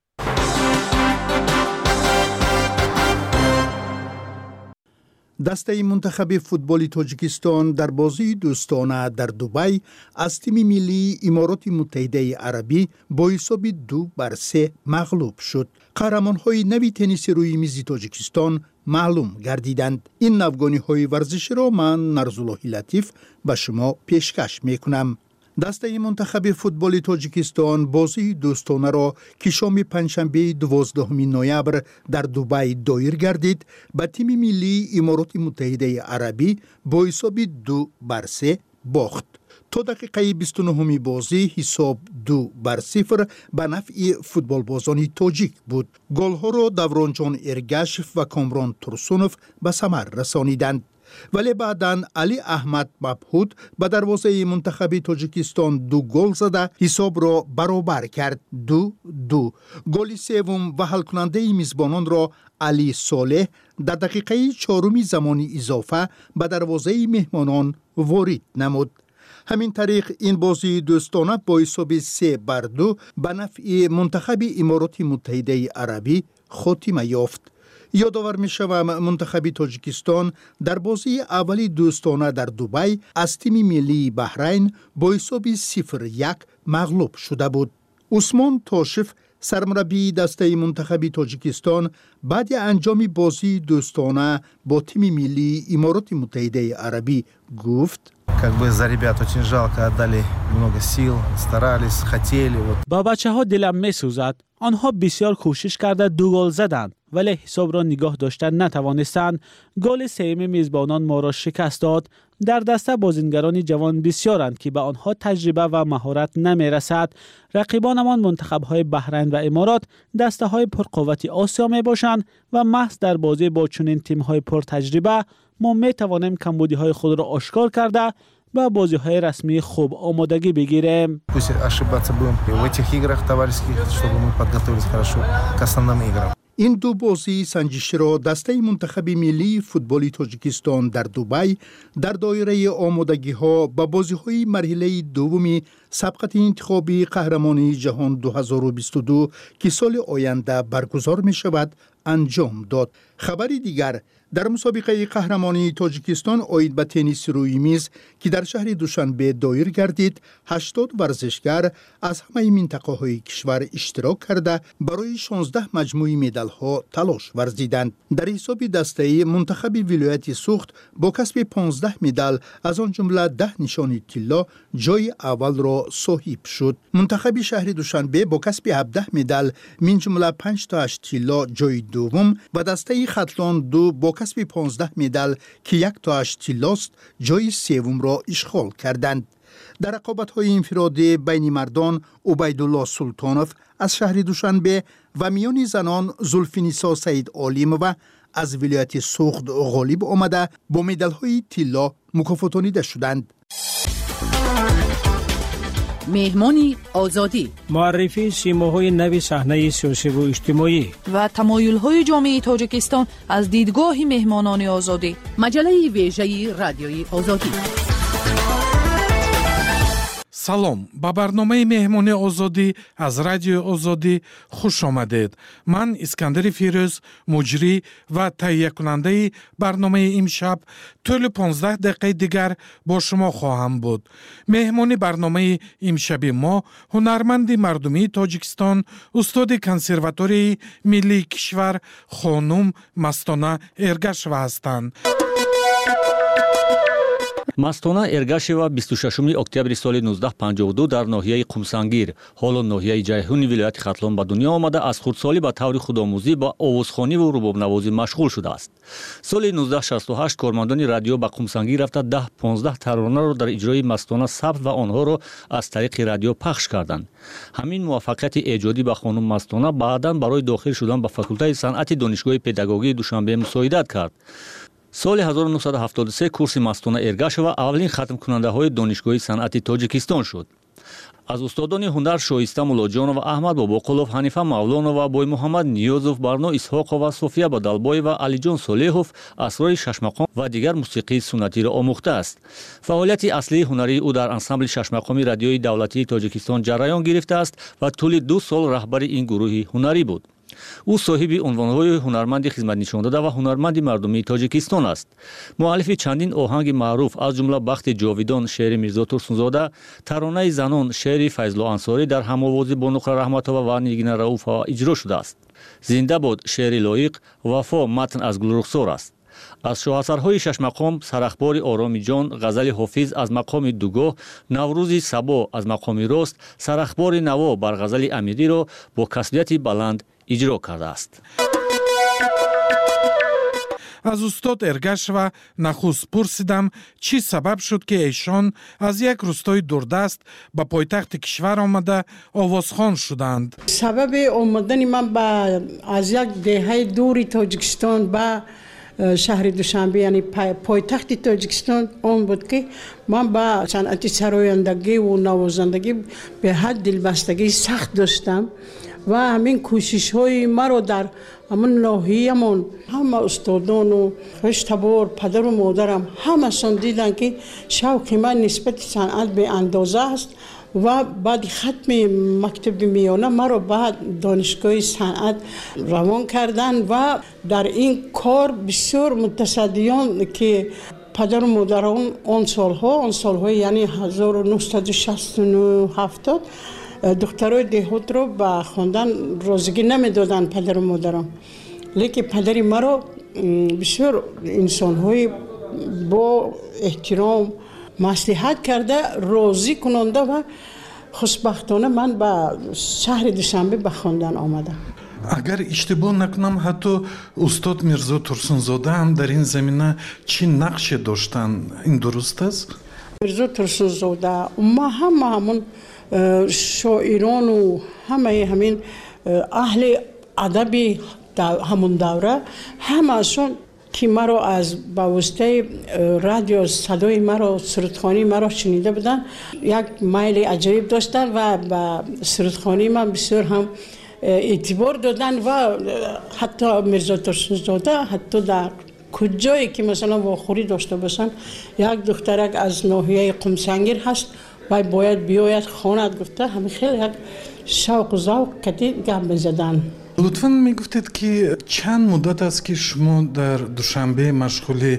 дастаи мунтахаби футболи Тоҷикистон дар бозии дӯстона дар Дубай аз тими миллии Имороти Муттаҳидаи Арабӣ бо ҳисоби ду бар се мағлуб шуд. қаҳрамонҳои нави тенниси рӯи мизи Тоҷикистон маълум гардиданд. ин навгониҳои варзиширо ман Нарзуллоҳи Латиф ба шумо пешкаш мекунам. дастаи мунтахаби футболи Тоҷикистон бозии дӯстонаро ки шоми панҷшанбеи дувоздаҳуми ноябр дар Дубай доир гардид, ба тими миллии Имороти Муттаҳидаи Арабӣ бо ҳисоби ду бар се бохт. то дақиқаи бисту нӯҳуми бозӣ ҳисоб ду бар сифр ба нафъи футболбозони тоҷик буд. голҳоро Давронҷон Эргашев ва Комрон Турсунов ба самар расониданд. вале баъдан Али Аҳмад Мабҳуд ба дарвозаи мунтахаби Тоҷикистон ду гол зада ҳисобро баробар кард. ду ду. голи севум ва ҳалкунандаи мизбононро Али Солеҳ дар дақиқаи чоруми замони изофа ба дарвозаи меҳмонон ворид намуд. همین طریق این بازی دوستانه با حساب سه بر دو به نفع منتخب امارات متحده عربی خاتمه یافت. یادآور می شوم منتخب تاجیکستان در بازی اولی دوستانه در دبی از تیم ملی بحرین با حساب صفر یک مغلوب شده بود. عثمان تاشف سرمربی دسته منتخب تاجیکستان بعد انجام بازی دوستانه با تیم ملی امارات متحده عربی گفت: Как бы за ребят очень жалко, отдали много сил, старались, хотели. با بچه ها دلم می سوزد. آنها بسیار کوشش کرده دو گل زدند ولی حساب را نگاه داشتن نتوانستند. گل سوم میزبانان ما را شکست داد. در دسته بازیگران جوان بسیارند که به آنها تجربه و مهارت نمی رسد. رقیبانمان منتخب های بحرین و امارات دسته های پرقوت آسیا می باشند و محض در بازی با چنین تیم های پر تجربه ما می توانیم کمبودی های خود را آشکار کرده و بازی های رسمی خوب آمادگی بگیریم. این دو بازی سنجشی را دسته منتخب ملی فوتبال تاجیکستان در دبی در دایره آمادگی ها به بازی های مرحله دومی سبقت انتخابی قهرمانی جهان دو هزار و بیست و دو که سال آینده برگزار می شود انجام داد. خبری دیگر در مسابقه قهرمانی تاجیکستان آید به تنیس روی میز که در شهر دوشنبه دایر گردید، هشتاد ورزشگر از همه منطقه های کشور اشتراک کرده برای شانزده مجموعه مدال ها تلاش ورزیدند. در حساب دسته منتخب ولایت سوخت با کسب پانزده مدال از آن جمله ده نشانی طلا جای اول را صاحب شد. منتخب شهر دوشنبه با کسب هفده مدال من جمله پنج تا هشت طلا جای دوم و دسته خطلان دو با کسب پانزده مدال که یک تا هشت طلاست جای سوم را اشغال کردند. در رقابت‌های انفرادی بین مردان عبیدالله سلطانوف از شهر دوشنبه و میان زنان زلفینیسا سید عالم‌وه از ولایت سوخت غالب آمده با مدال‌های طلا مکافاتانیده شدند. مهمانی آزادی، معرفی سیماهای نو صحنه سیاسی و اجتماعی و تمایل‌های جامعه تاجیکستان از دیدگاه مهمانان آزادی. مجله ویژه رادیوی آزادی. салом ба барномаи меҳмони озодӣ аз радиои озодӣ хуш омадед. ман искандари фирӯз муҷрӣ ва таҳиякунандаи барномаи имшаб тӯли понздаҳ дақиқаи дигар бо шумо хоҳам буд. меҳмони барномаи имшаби мо ҳунарманди мардумии тоҷикистон, устоди консерваторияи миллии кишвар хонум Мастона Эргашева ҳастанд. Мастона Эргашева бисту шашуми октябри соли нуздаҳ панҷоҳу ду дар ноҳияи Қумсангир, ҳоло ноҳияи Ҷайҳуни вилояти Хатлон ба дунё омада, аз хурдсолӣ ба таври худомӯзӣ ба овозхониву рубобнавозӣ машғул шудааст. Соли нуздаҳ шасту ҳашт кормандони радио ба Қумсангир рафта даҳ понздаҳ таронаро дар иҷрои Мастона сабт ва онҳоро аз тариқи радио пахш карданд. ҳамин муваффақияти эҷодӣ ба хонум Мастона баъдан барои дохил шудан ба факултаи санъати донишгоҳи педагогии Душанбе мусоидат кард. соли ҳазору нуҳсаду ҳафтоду се курси Мастона Эргашева аввалин хатмкунандаҳои донишгоҳи санъати Тоҷикистон шуд. аз устодони ҳунар Шоиста Муллоҷонова, Аҳмад Бобоқулов, Ҳанифа Мавлонова, Боймуҳаммад Ниёзов, Барно Исҳоқова, София Бадалбоева, Алиҷон Солеҳов асрори шашмақом ва дигар мусиқии суннатиро омӯхтааст. фаъолияти аслии ҳунарии ӯ дар ансамбли шашмақоми радиои давлатии Тоҷикистон ҷараён гирифтааст ва тӯли ду сол раҳбари ин гурӯҳи ҳунарӣ буд. ӯ соҳиби унвонҳои ҳунарманди хизматнишондода ва ҳунарманди мардумии Тоҷикистон аст. муаллифи чандин оҳанги маъруф, аз ҷумла Бахти ҷовидон шеъри Мирзо Турсунзода, таронаи занон шеъри Файзло Ансорӣ дар ҳамовозӣ бо Нуқра Раҳматова ва Нигина Раӯфова иҷро шудааст. Зинда буд шеъри лоиқ, Вафо матн аз Гулрухсор аст. аз шоҳасарҳои шашмақом Сарахбори Оромиҷон, ғазали Ҳофиз аз мақоми дугоҳ, Наврӯзи Сабо аз мақоми рост, Сарахбори Наво бар ғазали Амириро бо касбияти баланд иҷро кардааст. аз устод Эргашева нахуст пурсидам, чӣ сабаб шуд ки эшон аз як рӯстои дурдаст ба пойтахти кишвар омада овозхон шуданд. сабаби омадани ман ба аз як деҳаи дури Тоҷикистон ба шаҳри Душанбе, яъне пойтахти Тоҷикистон он буд ки ман ба санъати сарояндагӣ ва навозандагӣ беҳад дилбастагии сахт доштам و همین کوشش های مرا در همون ناحیه‌مون همه استادان و خشتبار پدر و مادرم همشون دیدن که شوق من نسبت صنعت به اندازه است و بعد ختم مکتب میانه مرا بعد دانشگاه صنعت روان کردن و در این کار بسیار متصدیان که پدر و مادران آن سالها آن سالها یعنی هزار و نهصد و شصت و نه هفتاد دخترای دهات رو به خواندن رازگی نمیدادن پدر و مادران، لیکن پدری مرا بسیار انسان‌های با احترام مصلحت کرده راضی کننده و خوشبختانه من به شهر دوشنبه به خواندن آمدم. اگر اشتباه نکنم حتی استاد میرزا ترسونزاده هم در این زمینه چی نقش داشتن، این درست است؟ میرزا ترسونزاده ما هم همون شاعران و همه همین اهل ادب همون دوره همشون که مرا از با واسطه رادیو صدای مرا سرودخوانی مرا شنیده بودن یک میل عجیب داشتن و با سرودخوانی من بسیار هم اعتبار دادن و حتی میرزا ترسونزاده حتی در کجایی که مثلا واخوری داشته باشن یک دخترک از ناحیه قمسنگیر هست و باید بیاید خواند گفته همه خیلی یک شوق و ذوق کتی گپ می‌زدن. لطفاً میگفتید که چند مدت است که شما در دوشنبه مشغول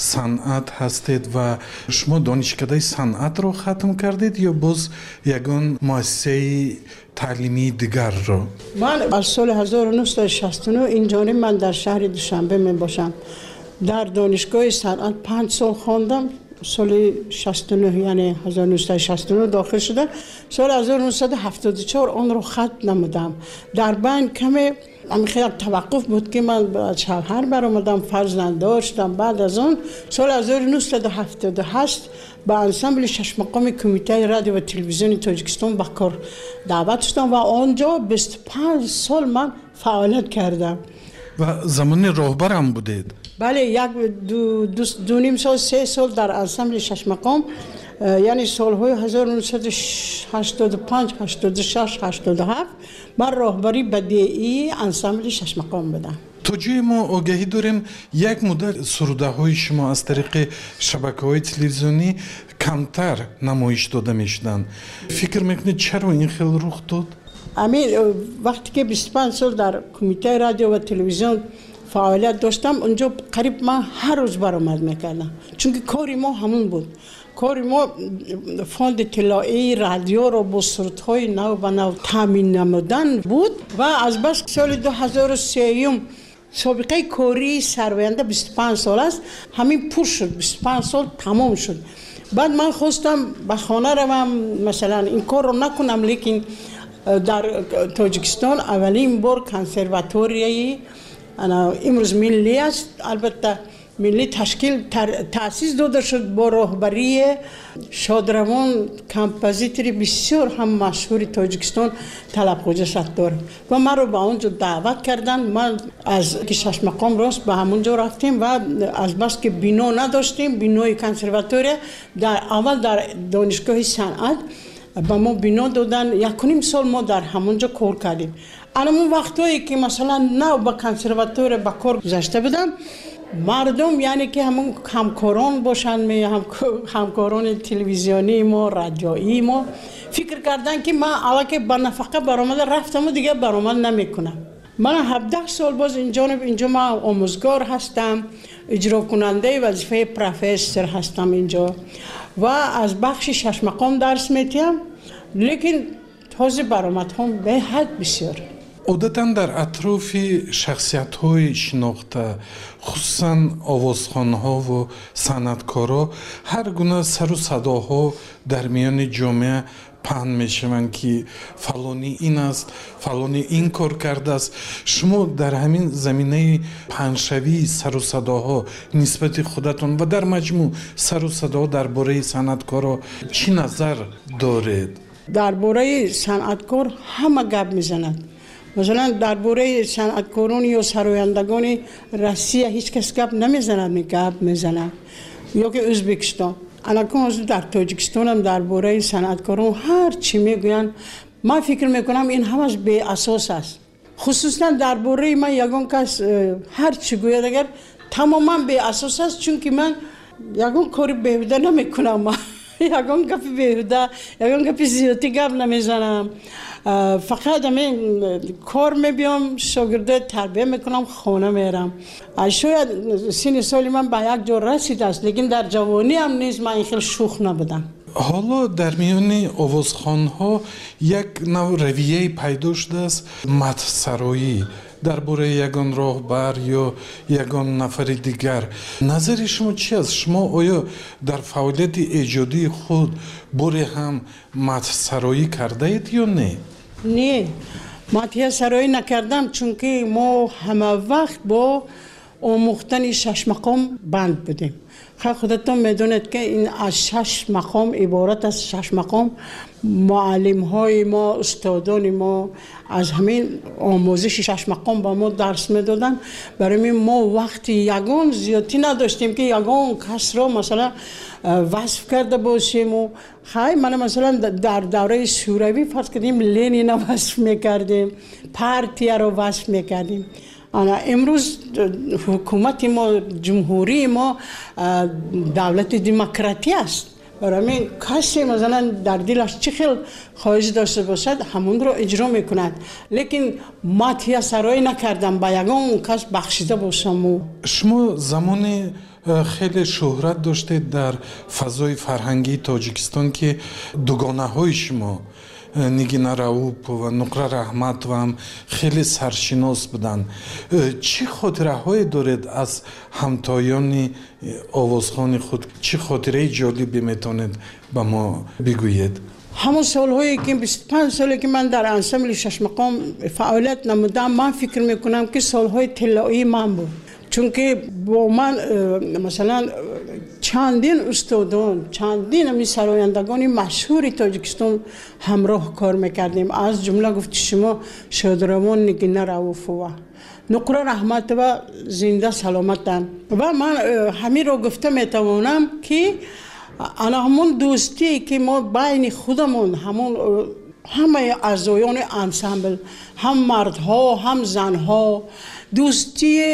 صنعت هستید و شما دانشکده صنعت رو ختم کردید یا باز یگان مؤسسه تعلیمی دیگر رو؟ من از سال هزار و نهصد و شصت و نه اینجا من در شهر دوشنبه می باشم. در دانشگاه صنعت پنج سال خواندم. سال شصت و نه یعنی هزار و نهصد و شصت و نه داخل شدم. سال هزار و نهصد و هفتاد و چهار آن رو ختم نمودم. در بین کمی من خیلی توقف بود که من به شوهر برآمدم، فرزند داشتم. بعد از آن سال هزار و نهصد و هفتاد و هشت به انسامبل شش مقام کمیته رادیو و تلویزیون تاجیکستان به کار دعوت شدم و آنجا بیست و پنج سال من فعالیت کردم. و زمان راهبر هم بودید؟ بله، یک دو, دو, دو نیم سال سه سال در انسامبل شش مقام یعنی سالهای هزار و نهصد و هشتاد و پنج، هشتاد و شش، هشتاد و هفت من راهبری بدیعی انسامبل شش مقام بودم. تا جای ما آگاهی داریم یک مدت سروده های شما از طریق شبکه های تلویزیونی کمتر نمایش داده میشدن. فکر میکنید چرا این خیلی رخ داد؟ امین وقتی که بیست و پنج سال در کمیته رادیو و تلویزیون فعالیت داشتم اونجا قریب من هر روز برآمد میکردم، چون که کاری ما همون بود. کاری ما فاند اطلاعی رادیو رو با سرودهای نو و نو تامین نمودن بود و از بس سال دو هزار و سه سابقه کاری سرآینده بیست و پنج سال است، همین پر شد، بیست و پنج سال تمام شد. بعد من خواستم به خانه روم مثلا این کار رو نکنم، لیکن در تاجیکستان اولین بار کنسرواتوریایی امروز ملی است، البته ملی تشکیل تأسیس داده شد با راهبری شادروان کمپوزیتوری بسیار هم مشهور تاجیکستان طلبخواجه ستار و من رو به اونجا دعوت کردن. من از شش مقام راست به همونجا رفتیم و از بس که بنا نداشتیم، بنای کنسرواتوری در اول در دانشگاه صنعت با ما بنا دادن، یک و نیم سال ما در همونجا کار کردیم. اون وقتایی که مثلا نو با کنسرواتوری با کار گذاشته بودم، مردم یعنی که همون همکاران باشن، می هم همکاران تلویزیونی ما، رادیویی ما فکر کردن که من الان که با نفقه برآمده رفتم و دیگه برآمد نمیکنم. من هفده سال باز اینجا اینجا ما آموزگار هستم، اجرا کننده وظیفه پروفسور هستم اینجا و از بخش شش مقام درس میتیم، لیکن تازه برآمد هم به حد بسیار. عادتاً در اطراف شخصیت های شناخته خصوصاً آوازخوان ها و صنعتکارا هر گونه سر و صداها در میان جامعه پهن میشوند که فلانی این است، فلانی این کار کرده است. شما در همین زمینه پهنشوی سر و صداها نسبت خودتون و در مجموع سر و صدا درباره صنعتکارا چی نظر دارید؟ درباره صنعتکار همه گپ میزنند. مثلا درباره صنعتکاران یا سرآیندگان روسیه هیچ کس گپ نمیزند، می گپ میزنند، یا که ازبکستان. الان در تاجیکستان هم درباره صنعتکاران هر چی میگوین من فکر میکنم این همش بی اساس است. خصوصا درباره من یگان کس هر چی گوید اگر تماما بی اساس است، چون که من یگان کاری بیهوده نمیکنم. یگان گپی بیهوده، یگان گپی زیادی گپ نمیزنم. فقط همین کار میبیم، شاگرده تربیه میکنم، خانه میرم. شاید سن سالی من به یک جا رسید است، لیکن در جوانی هم نیز من خیلی شوخ نبودم. حالا در میان آوازخوان‌ها یک نوع رویه پیدا شده است، مدح سرایی درباره یگان راهبر یا یگان نفر دیگر. نظر شما چی است؟ شما آیا در فعالیت ایجادی خود باره هم مدح سرایی کرده اید یا نه؟ نه، مدح سرایی نکردم، چون که ما همه وقت با آموختن شش مقام بند بودیم. خودتون میدونید که این از شش مقام عبارت از شش مقام معلم های ما، استادان ما از همین آموزش شش مقام با ما درس میدادن. برای ما وقتی یگان زیادی نداشتیم که یگان کس را مثلا وصف کرده باشیم. و خیلی من مثلا در دوره شوروی فرض کردیم لنین را وصف میکردیم، پارتیا را وصف میکردیم. امروز حکومت ما، جمهوری ما دولت دموکراتی است. برای کسی مثلا در دلش چه خیلی خواهش داشته باشد همون رو اجرا میکند. لیکن مدح سرایی نکردم با یگان کس بخشیده باشم. شما زمان خیلی شهرت داشته در فضای فرهنگی تاجیکستان که دوگانه های شما نیگینا راوپ و نقره رحمت و هم خیلی سرشناس بودن. چی خاطره های دارید از همتایان آوازخوان خود؟ چی خاطره جالبی میتونید به ما بگویید؟ همون سالهایی که بیست و پنج سالی که من در انسمبل شش مقام فعالیت نمودم، من فکر میکنم که سالهای طلایی من بود. چون که با من مثلا چندین استادان، چندین همی سرایندگان مشهور تاجیکستان همراه کار میکردیم. از جمله گفت شما شادرامان نیگینا راوفوا، نقره رحمت و زنده سلامتن. و من همین رو گفته میتوانم که انا همون دوستی که ما بین خودمون، همون همه اعضایان انسمبل، هم مردها هم زنها، دوستی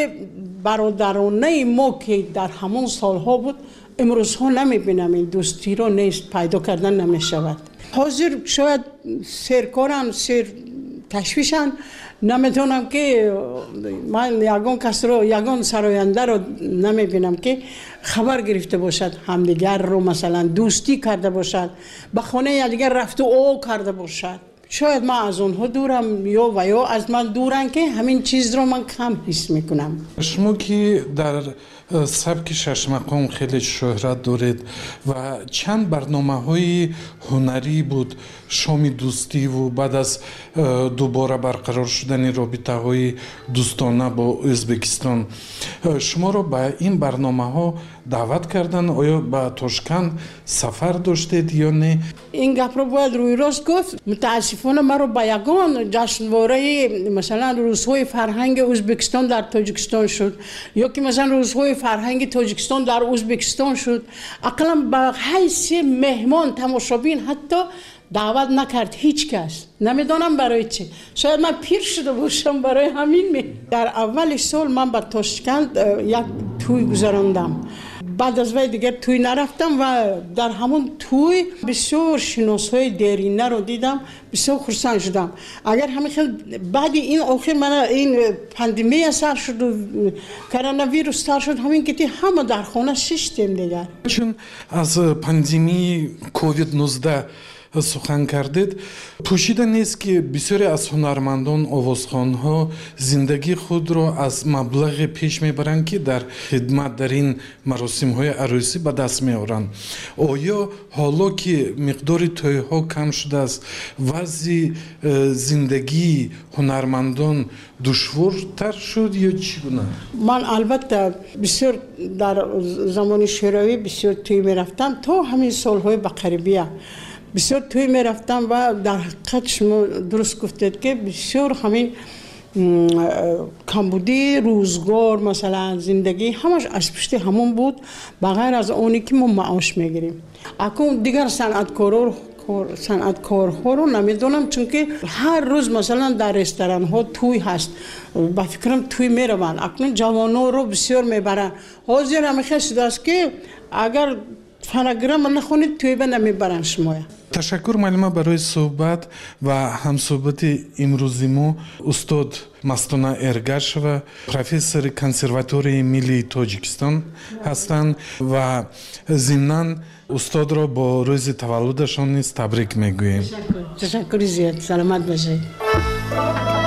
برادرانه ما که در همون سالها بود، امروزها نمیبینم این دوستی رو نیست، پیدا کردن نمیشود. حاضر شاید سرکارن، سر تشویشن، نمیتونم که من یگان کس رو، یگان سراینده رو نمیبینم که خبر گرفته باشد همدیگر رو مثلا دوستی کرده باشد، به خانه یا دیگر رفت و او کرده باشد. شاید من از اونها دورم یا و یا از من دورن که همین چیز رو من کم حس میکنم. شما که در سبک شش مقام خیلی شهرت دارید و چند برنامه های هنری بود، شام دوستی و بعد از دوباره برقرار شدن رابطه های دوستانه با ازبکستان، شما رو به این برنامه ها دعوت کردن؟ آیا به تاشکند سفر داشتید یا نه؟ این گپ رو باید روی راست گفت. متاسفانه من رو به یگان جشنواره مثلا روزهای فرهنگ ازبکستان در تاجیکستان شد، یا که مثلا روزهای فرهنگ تاجیکستان در ازبکستان شد، اقلا به حیث مهمان تماشابین حتی دعوت نکرد هیچ کس. نمیدانم برای چی، شاید من پیر شده باشم برای همین. می در اول سال من به تاشکند یک توی گذراندم، بعد از وی دیگر توی نرفتم و در همون توی بسیار شناسای دیرینه رو دیدم، بسیار خرسند شدم. اگر همین خیلی بعد این آخر من این پاندمی سر شد و کرونا ویروس سر شد، همین که همه در خانه ششتیم دیگر. چون از پاندمی کووید نوزده سخن کردید، پوشیده نیست که بسیاری از هنرمندان آوازخوان‌ها زندگی خود را از مبلغ پیش میبرند که در خدمت در این مراسم‌های عروسی به دست میارند. آیا حالا که مقدار توی‌ها کم شده است، وضع زندگی هنرمندان دشوارتر شد یا چگونه؟ من البته بسیار در زمان شوروی بسیار توی میرفتم، تا همین سالهای بقریبیه بسیار توی می رفتم و در حقیقت شما درست گفتید که بسیار همین کمبودی روزگار مثلا زندگی همش از پشت همون بود، بغیر از اونی که ما معاش میگیریم. اکنون دیگر صنعتکارا санъаткорҳоро намедонам, чунки ҳар рӯз масалан дар ресторанҳо тӯй ҳаст. ба фикрам тӯй мераванд. Акнун ҷавоноро бисёр мебаранд. ҳозир ҳамиха шудааст ки агар фонограмма нахонед тӯйба намебаранд шумоя. ташаккур маълума барои суҳбат ва ҳамсӯҳбати имрӯзи мо устод Мастуна Эргашева, профессори консерваторияи миллии Тоҷикистон ҳастанд ва зимнан устодро бо рӯзи таваллудашон низ табрик мегӯем. ташаккури зиёд. Саломат бошед.